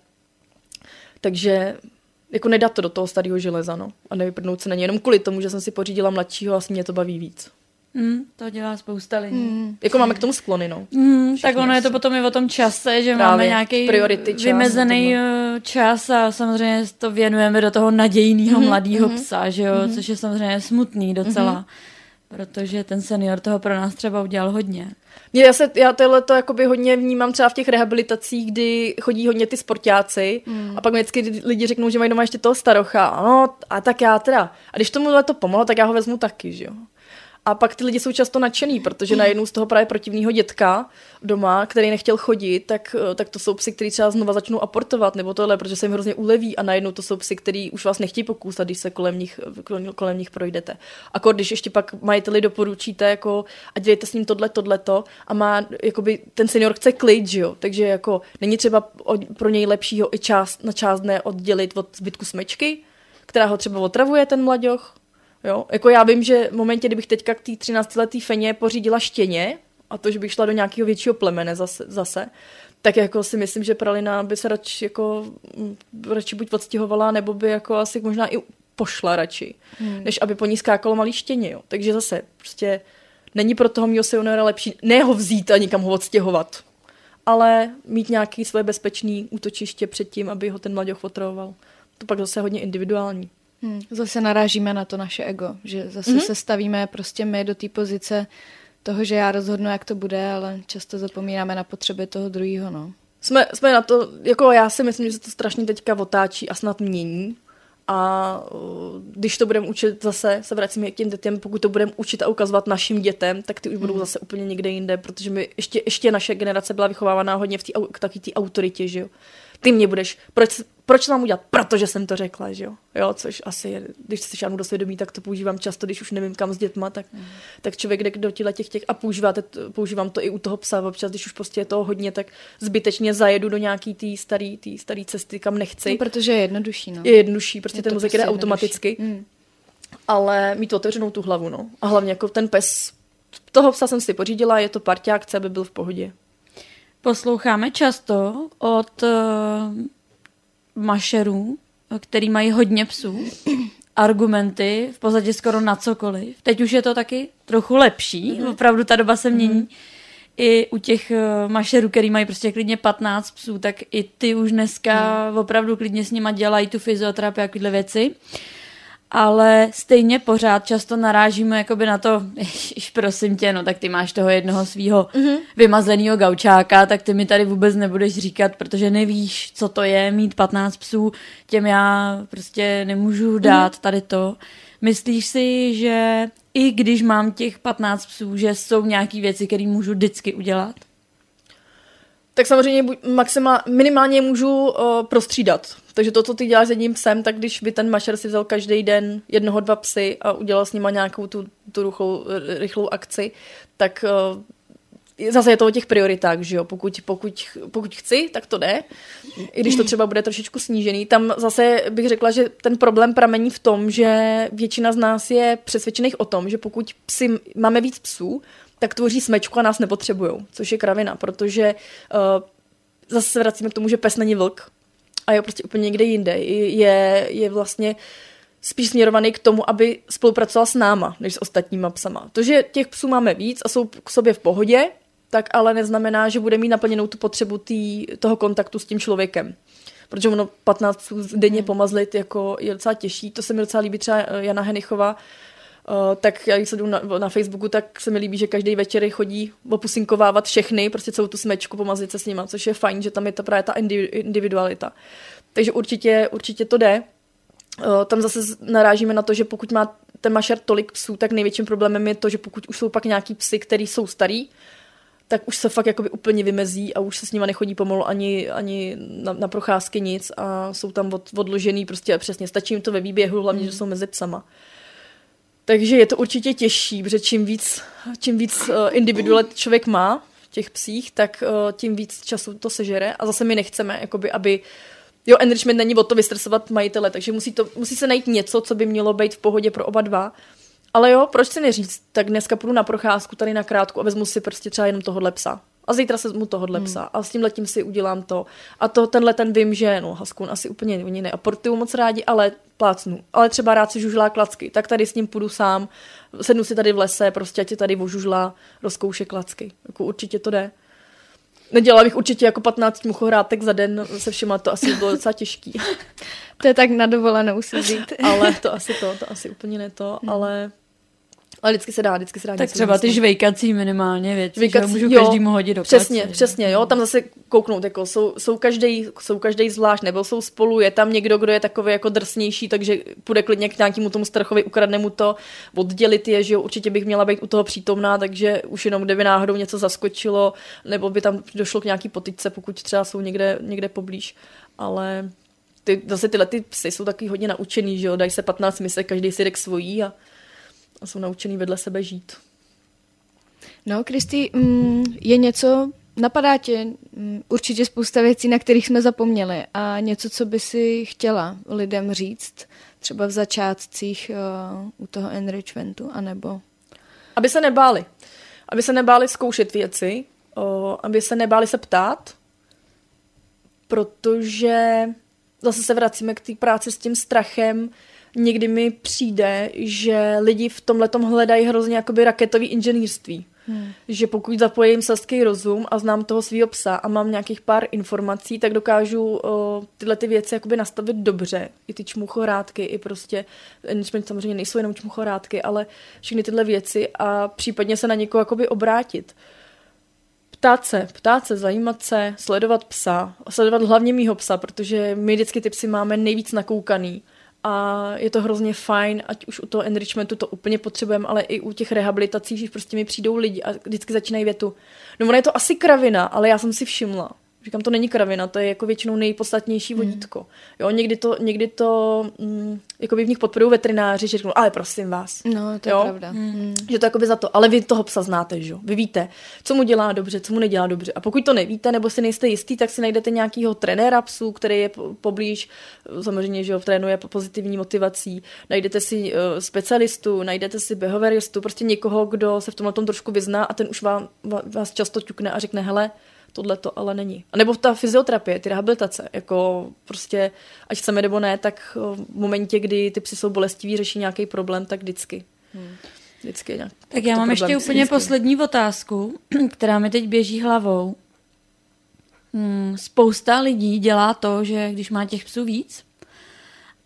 Speaker 3: Takže jako nedat to do toho starého železa, no. A nevyprdnout se na ně jenom kvůli tomu, že jsem si pořídila mladšího a mě to baví víc.
Speaker 2: To dělá spousta lidí.
Speaker 3: Jako máme k tomu sklony, no.
Speaker 2: Tak ono je to potom i o tom čase, že máme nějaký vymezený čas a samozřejmě to věnujeme do toho nadějného mladého psa, že jo, což je samozřejmě smutný docela, protože ten senior toho pro nás třeba udělal hodně.
Speaker 3: Já tohleto jakoby hodně vnímám třeba v těch rehabilitacích, kdy chodí hodně ty sportáci a pak mi vždycky lidi řeknou, že mají doma ještě toho starocha. No, a tak já teda. A když tomuhle to pomohlo, tak já ho vezmu taky, že jo. A pak ty lidi jsou často nadšený, protože najednou z toho právě protivného dětka doma, který nechtěl chodit, tak to jsou psy, který třeba znova začnou aportovat, nebo tohle, protože se jim hrozně uleví, a najednou to jsou psy, který už vás nechtějí pokusat, když se kolem nich projdete. A když ještě pak majiteli doporučíte, jako, a dělejte s ním tohleto, a má, jakoby, ten senior chce klid, že jo, takže jako není třeba pro něj lepšího i na část dne oddělit od zbytku smečky, která ho třeba otravuje, ten mlaďoch. Jo, jako já vím, že v momentě, kdybych teďka k té 13letý Feně pořídila štěně, a to, že bych šla do nějakého většího plemene zase, tak jako si myslím, že Pralina by se radši buď odstěhovala, nebo by jako asi možná i pošla radši, než aby po ní skákalo malý štěně. Jo. Takže zase prostě není pro toho mýho seniora lepší ne ho vzít a nikam ho odstěhovat, ale mít nějaký své bezpečný útočiště před tím, aby ho ten mladěch otravoval. To pak zase hodně individuální.
Speaker 1: Zase narážíme na to naše ego, že zase se stavíme prostě my do té pozice toho, že já rozhodnu, jak to bude, ale často zapomínáme na potřeby toho druhého, no.
Speaker 3: Jsme na to, jako já si myslím, že se to strašně teďka otáčí a snad mění, a když to budeme učit zase, se vracíme k těm dětem, pokud to budeme učit a ukazovat našim dětem, tak ty už budou zase úplně někde jinde, protože my ještě naše generace byla vychovávaná hodně v takové té autoritě, že jo. Ty mě budeš, proč to mám udělat? Protože jsem to řekla, že jo. Jo, což asi je, když si šáhnu do svědomí, tak to používám často, když už nevím kam s dětma, tak člověk jde do těch a používám to i u toho psa, občas, když už prostě je toho hodně, tak zbytečně zajedu do nějaký té starý cesty, kam nechci.
Speaker 1: No, protože je jednodušší, no.
Speaker 3: Je jednodušší, prostě ten mozek jde automaticky. Ale mít otevřenou tu hlavu, no. A hlavně jako ten pes, toho psa jsem si pořídila, je to parťák, chce, aby byl v pohodě.
Speaker 2: Posloucháme často od mašerů, který mají hodně psů, argumenty v podstatě skoro na cokoliv. Teď už je to taky trochu lepší, opravdu ta doba se mění. I u těch mašerů, který mají prostě klidně 15 psů, tak i ty už dneska opravdu klidně s nima dělají tu fyzioterapii a takovéhle věci. ale stejně pořád často narážíme jakoby na to, prosím tě, no tak ty máš toho jednoho svýho vymazlenýho gaučáka, tak ty mi tady vůbec nebudeš říkat, protože nevíš, co to je mít 15 psů, těm já prostě nemůžu dát tady to. Myslíš si, že i když mám těch 15 psů, že jsou nějaký věci, které můžu vždycky udělat?
Speaker 3: Tak samozřejmě minimálně můžu prostřídat. Takže to, co ty děláš s jedním psem, tak když by ten mašer si vzal každý den 1-2 psy a udělal s nima nějakou tu rychlou akci, tak zase je to o těch prioritách, že jo. Pokud chci, tak to jde. I když to třeba bude trošičku snížený. Tam zase bych řekla, že ten problém pramení v tom, že většina z nás je přesvědčených o tom, že pokud máme víc psů, tak tvoří smečku a nás nepotřebujou, což je kravina, protože zase se vracíme k tomu, že pes není vlk a je prostě úplně někde jinde. Je vlastně spíš směrovaný k tomu, aby spolupracoval s náma, než s ostatníma psama. To, že těch psů máme víc a jsou k sobě v pohodě, tak ale neznamená, že bude mít naplněnou tu potřebu toho kontaktu s tím člověkem. Protože ono 15 psů denně pomazlit jako je docela těžší. To se mi docela líbí třeba Jana Hennichová, tak já když sleduju na Facebooku, tak se mi líbí, že každý večer chodí opusinkovávat všechny, prostě celou tu smečku, pomazlit se s nima, což je fajn, že tam je právě ta individualita. Takže určitě to jde. Tam zase narážíme na to, že pokud má ten mašer tolik psů, tak největším problémem je to, že pokud už jsou pak nějaký psy, který jsou starý, tak už se fakt jakoby úplně vymezí a už se s nima nechodí pomalu ani na procházky nic a jsou tam odložený prostě přesně. Stačí jim to ve výběhu, hlavně, že jsou mezi psama. Takže je to určitě těžší, protože čím víc individualit člověk má v těch psích, tak tím víc času to sežere a zase my nechceme, jakoby, aby enrichment není o to vystresovat majitele, takže musí se najít něco, co by mělo být v pohodě pro oba dva. Ale jo, proč si neříct, tak dneska půjdu na procházku tady na krátku a vezmu si prostě třeba jenom tohohle psa. A zítra se vezmu tohohle psa a s tímhletím si udělám to. A ten vím, že Haskun asi úplně oni neaportují moc rádi, ale plácnu. Ale třeba rád si žužlá klacky, tak tady s ním půjdu sám, sednu si tady v lese, prostě ať tady ožužlá, rozkouše klacky. Jako určitě to jde. Nedělala bych určitě jako 15 muchohrátek za den se všema, to asi bylo docela těžký.
Speaker 1: To je tak na dovolenou si vzít.
Speaker 3: Ale to asi úplně ne to, ale vždycky se dá.
Speaker 2: Tak třeba ty žvejkací minimálně věci, že můžu každému hodit do
Speaker 3: klace. Přesně, jo, tam zase kouknout, jako jsou každý zvlášť, nebo jsou spolu, je tam někdo, kdo je takový jako drsnější, takže půjde klidně k nějakému tomu strachovi, ukradne mu to, oddělit je, že jo, určitě bych měla být u toho přítomná, takže už jenom kdyby náhodou něco zaskočilo, nebo by tam došlo k nějaký potyčce, pokud třeba jsou někde poblíž, ale tyhle ty psy jsou taky hodně naučený, že jo, dají se 15 misek, každý si jde k svojí a jsou naučený vedle sebe žít.
Speaker 1: No, Kristý, je něco, napadá tě určitě spousta věcí, na kterých jsme zapomněli a něco, co by si chtěla lidem říct, třeba v začátcích u toho enrichmentu, anebo?
Speaker 3: Aby se nebáli zkoušet věci, aby se nebáli se ptát, protože zase se vracíme k té práci s tím strachem. Někdy mi přijde, že lidi v tomhletom hledají hrozně jakoby raketový inženýrství. Že pokud zapojím selský rozum a znám toho svýho psa a mám nějakých pár informací, tak dokážu tyhle ty věci jakoby nastavit dobře. I ty čmuchorádky, i prostě, samozřejmě nejsou jenom čmuchorádky, ale všechny tyhle věci a případně se na někoho jakoby obrátit. Ptát se, zajímat se, sledovat psa, sledovat hlavně mýho psa, protože my vždycky ty psy máme nejvíc nakoukaný. A je to hrozně fajn, ať už u toho enrichmentu to úplně potřebujeme, ale i u těch rehabilitací, že prostě mi přijdou lidi a vždycky začínají větu. No ono je to asi kravina, ale já jsem si všimla. Říkám, to není kravina, to je jako většinou nejpodstatnější vodítko. Jo, někdy to jakoby v nich podporují veterináři, že řeknou, ale prosím vás.
Speaker 1: No, to je pravda.
Speaker 3: Že to jakoby za to, ale vy toho psa znáte, že jo? Vy víte, co mu dělá dobře, co mu nedělá dobře. A pokud to nevíte, nebo si nejste jistý, tak si najdete nějakýho trenéra psů, který je poblíž, samozřejmě, že ho trénuje pozitivní motivací. Najdete si specialistu, najdete si behavioristu, prostě někoho, kdo se v tomhle tom trošku vyzná a ten už vás často ťukne a řekne, hele, tohle to ale není. A nebo ta fyzioterapie, ty rehabilitace, jako prostě, ať chceme nebo ne, tak v momentě, kdy ty psy jsou bolestiví, řeší nějaký problém, tak vždycky je nějaký.
Speaker 2: Tak já mám ještě úplně poslední otázku, která mi teď běží hlavou. Spousta lidí dělá to, že když má těch psů víc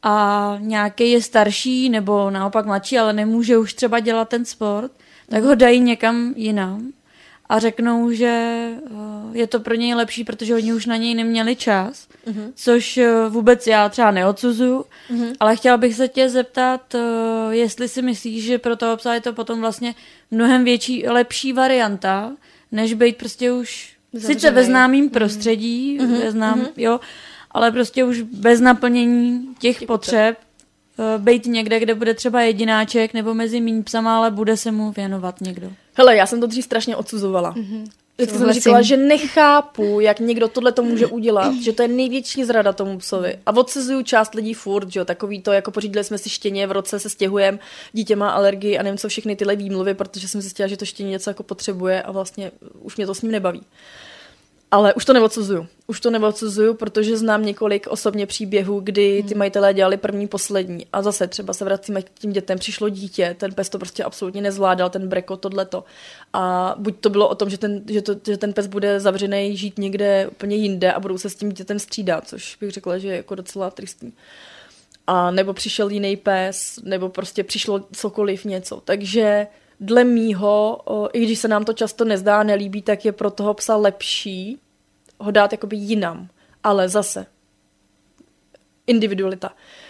Speaker 2: a nějaký je starší nebo naopak mladší, ale nemůže už třeba dělat ten sport, tak ho dají někam jinam a řeknou, že je to pro něj lepší, protože oni už na něj neměli čas, což vůbec já třeba neodsuzuju, ale chtěla bych se tě zeptat, jestli si myslíš, že pro toho psa je to potom vlastně mnohem lepší varianta, než být prostě už sice ve známým prostředí, jo, ale prostě už bez naplnění těch potřeb, být někde, kde bude třeba jedináček nebo mezi míň psama, ale bude se mu věnovat někdo.
Speaker 3: Hele, já jsem to dřív strašně odsuzovala. Vždycky jsem říkala, že nechápu, jak někdo tohle to může udělat, že to je největší zrada tomu psovi. A odsuzuju část lidí furt, že jo, takový to, jako pořídili jsme si štěně, v roce se stěhujeme, dítě má alergii a nevím co všechny tyhle výmluvy, protože jsem zjistila, že to štěně něco jako potřebuje a vlastně už mě to s ním nebaví. Ale už to neodsuzuju, protože znám několik osobně příběhů, kdy ty majitelé dělali první, poslední a zase třeba se vracíme k tím dětem, přišlo dítě, ten pes to prostě absolutně nezvládal, ten breko, tohleto. A buď to bylo o tom, že ten pes bude zavřený žít někde úplně jinde a budou se s tím dítětem střídat, což bych řekla, že je jako docela tristní. A nebo přišel jiný pes, nebo prostě přišlo cokoliv něco. Takže dle mýho, i když se nám to často nezdá, nelíbí, tak je pro toho psa lepší ho dát jakoby jinam. Ale zase, individualita.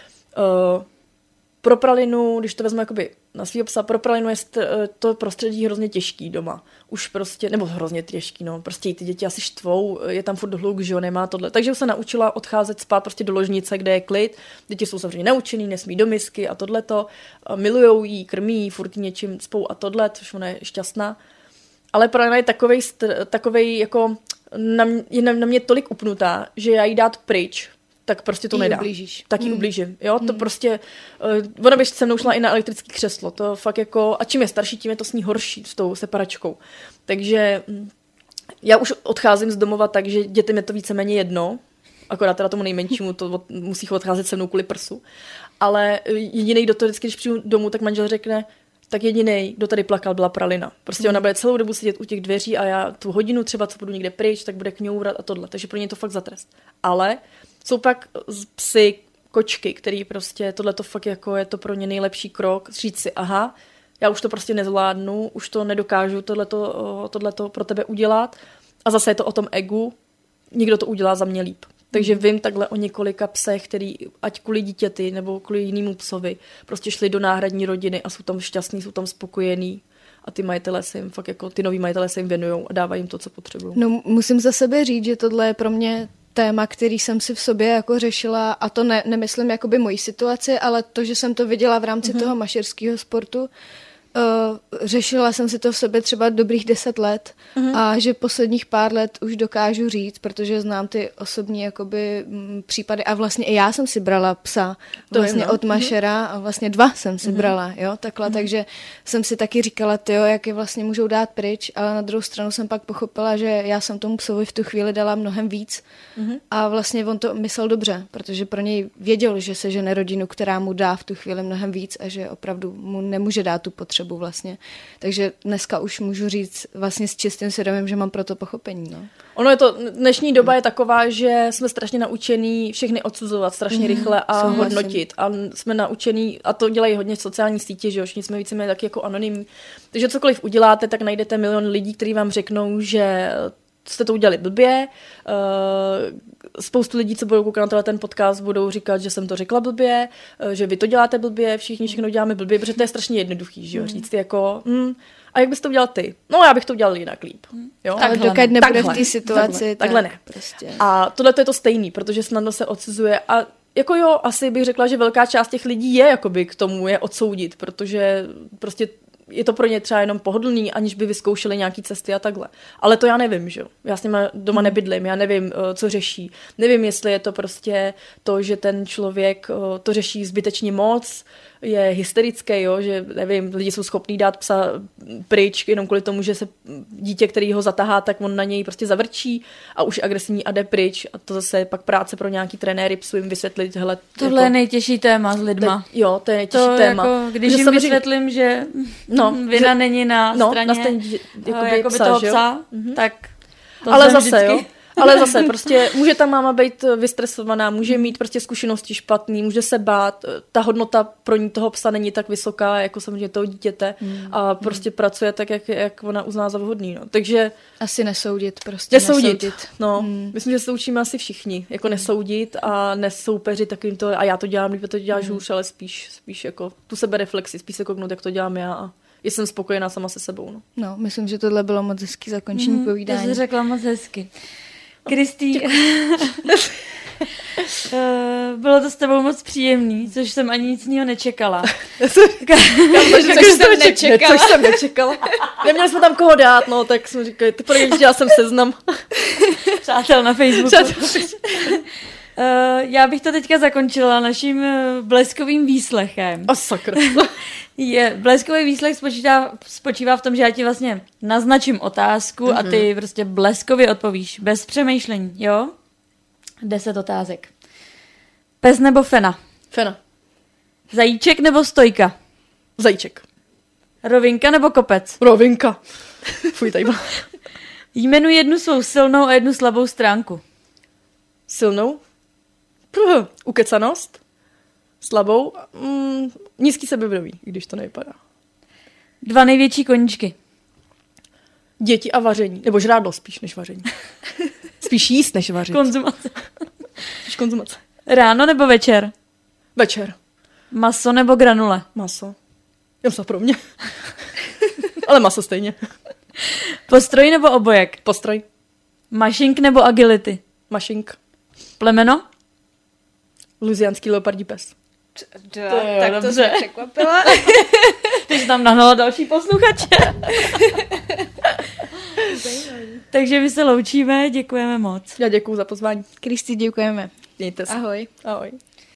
Speaker 3: Pro pralinu, když to vezmu jakoby na svýho psa, pro pralinu je to prostředí hrozně těžký doma. Už prostě, nebo hrozně těžký, no. Prostě ty děti asi štvou, je tam furt hluk, že jo, nemá tohle. Takže se naučila odcházet spát prostě do ložnice, kde je klid. Děti jsou samozřejmě naučený, nesmí do misky a tohleto. Milujou jí, krmí, furt něčím spou a tohle, což ona je šťastná. Ale pralina je takovej jako je na mě tolik upnutá, že já jí dát pryč, tak prostě to nedá. Tak jí ublížím. Jo, to prostě, ona by se mnou šla i na elektrické křeslo, to fakt jako, a čím je starší, tím je to s ní horší, s tou separačkou. Takže já už odcházím z domova tak, že dětem je to víceméně jedno, akorát teda tomu nejmenšímu, to musí odcházet se mnou kvůli prsu, ale jedinej, kdo to vždycky, když přijdu domů, tak manžel řekne, tak jedinej, kdo tady plakal, byla pralina. Prostě ona bude celou dobu sedět u těch dveří a já tu hodinu třeba, co budu někde pryč, tak bude kňourat a tohle. Takže pro ně to fakt za trest. Ale jsou pak psy, kočky, který prostě tohleto fakt jako je to pro ně nejlepší krok. Říct si, aha, já už to prostě nezvládnu, už to nedokážu tohleto pro tebe udělat. A zase je to o tom egu, někdo to udělá za mě líp. Takže vím takhle o několika psech, který ať kvůli dítěti nebo kvůli jinému psovi prostě šli do náhradní rodiny a jsou tam šťastní, jsou tam spokojení a ty majitelé se jim fakt jako ty noví majitelé se jim věnujou a dávají jim to, co potřebují.
Speaker 1: No, musím za sebe říct, že tohle je pro mě téma, který jsem si v sobě jako řešila a to nemyslím jakoby mojí situaci, ale to, že jsem to viděla v rámci toho mašerského sportu. Řešila jsem si to v sobě třeba dobrých 10 let a že posledních pár let už dokážu říct, protože znám ty osobní jakoby případy a vlastně i já jsem si brala psa vlastně od mašera a vlastně 2 jsem si brala, jo, takhle, takže jsem si taky říkala, tyjo, jak je vlastně můžou dát pryč, ale na druhou stranu jsem pak pochopila, že já jsem tomu psovi v tu chvíli dala mnohem víc a vlastně on to myslel dobře, protože pro něj věděl, že se žene rodinu, která mu dá v tu chvíli mnohem víc a že opravdu mu nemůže dát tu potřebu vlastně. Takže dneska už můžu říct vlastně s čistým svědomím, že mám pro to pochopení. No.
Speaker 3: Ono je to, dnešní doba je taková, že jsme strašně naučení všechny odsuzovat strašně rychle a hodnotit. A jsme naučení, a to dělají hodně sociální sítě, že jo, všichni jsme víceméně taky jako anonymní. Takže cokoliv uděláte, tak najdete milion lidí, kteří vám řeknou, že jste to udělali blbě. Spoustu lidí, co budou koukat na ten podcast, budou říkat, že jsem to řekla blbě, že vy to děláte blbě, všichni všechno děláme blbě, protože to je strašně jednoduchý, že jo, říct jako a jak bys to udělal ty? No, já bych to udělal jinak líp. Jo?
Speaker 1: Ale dokud nebude v té situaci.
Speaker 3: Takhle ne.
Speaker 1: Prostě.
Speaker 3: A tohle to je to stejný, protože snadno se odsuzuje a jako jo, asi bych řekla, že velká část těch lidí je jakoby k tomu je odsoudit, protože prostě je to pro ně třeba jenom pohodlný, aniž by vyzkoušeli nějaký cesty a takhle. Ale to já nevím, že jo. Já s nima doma nebydlím, já nevím, co řeší. Nevím, jestli je to prostě to, že ten člověk to řeší zbytečně moc, je hysterický, jo, že nevím, lidi jsou schopní dát psa pryč jenom kvůli tomu, že se dítě, který ho zatahá, tak on na něj prostě zavrčí a už agresivní a jde pryč a to zase je pak práce pro nějaký trenéry psu jim vysvětlit, hele.
Speaker 2: Tohle je nejtěžší téma s lidma.
Speaker 3: Jo, to je nejtěžší téma.
Speaker 2: Jako, když jim vysvětlím, že vina není na straně
Speaker 3: jakoby
Speaker 2: psa, toho psa, tak to
Speaker 3: ale zase, vždycky... jo. Ale zase prostě může ta máma být vystresovaná, může mít prostě zkušenosti špatný, může se bát, ta hodnota pro ní toho psa není tak vysoká, jako samozřejmě toho dítěte a prostě pracuje tak, jak ona uzná za vhodný. No. Takže
Speaker 1: asi nesoudit prostě.
Speaker 3: Nesoudit. No, myslím, že se učíme asi všichni, jako nesoudit a nesoupeřit takovým to, a já to dělám, líp to děláš hůř, ale spíš jako tu sebereflexi, spíš se kouknout, jak to dělám já a jsem spokojená sama se sebou. No,
Speaker 1: myslím, že tohle bylo moc hezký zakončení povídání.
Speaker 2: To jsi řekla moc hezky. Kristý, bylo to s tebou moc příjemný, což jsem ani nic jiného nečekala.
Speaker 3: Což jsem nečekala. Neměli jsme tam koho dát, no, tak jsme říkali, ty podívej, dělala jsem seznam.
Speaker 2: Přátel na Facebooku. Já bych to teďka zakončila naším bleskovým výslechem.
Speaker 3: A sakra.
Speaker 2: Bleskový výslech spočívá v tom, že já ti vlastně naznačím otázku a ty prostě bleskově odpovíš, bez přemýšlení, jo? 10 otázek. Pes nebo fena?
Speaker 3: Fena.
Speaker 2: Zajíček nebo stojka?
Speaker 3: Zajíček.
Speaker 2: Rovinka nebo kopec?
Speaker 3: Rovinka. Fuj, tady byla.
Speaker 2: Jmenuji jednu svou silnou a jednu slabou stránku.
Speaker 3: Silnou? Ukecanost. Slabou? Nízký sebevědomí, když to nevypadá.
Speaker 2: 2 největší koníčky.
Speaker 3: Děti a vaření. Nebo žrádlo spíš než vaření. Spíš jíst než vařit.
Speaker 2: Konzumace.
Speaker 3: Spíš konzumace.
Speaker 2: Ráno nebo večer?
Speaker 3: Večer.
Speaker 2: Maso nebo granule?
Speaker 3: Maso. Maso pro mě. Ale maso stejně.
Speaker 2: Postroj nebo obojek?
Speaker 3: Postroj.
Speaker 2: Mašink nebo agility?
Speaker 3: Mašink.
Speaker 2: Plemeno?
Speaker 3: Luziánský leopardí pes.
Speaker 1: Tak to jsem překvapila.
Speaker 2: Ty jsi tam nahnala další posluchače. Takže my se loučíme, děkujeme moc.
Speaker 3: Já děkuju za pozvání.
Speaker 1: Kristý, děkujeme.
Speaker 3: Mějte se.
Speaker 1: Ahoj.
Speaker 3: Ahoj.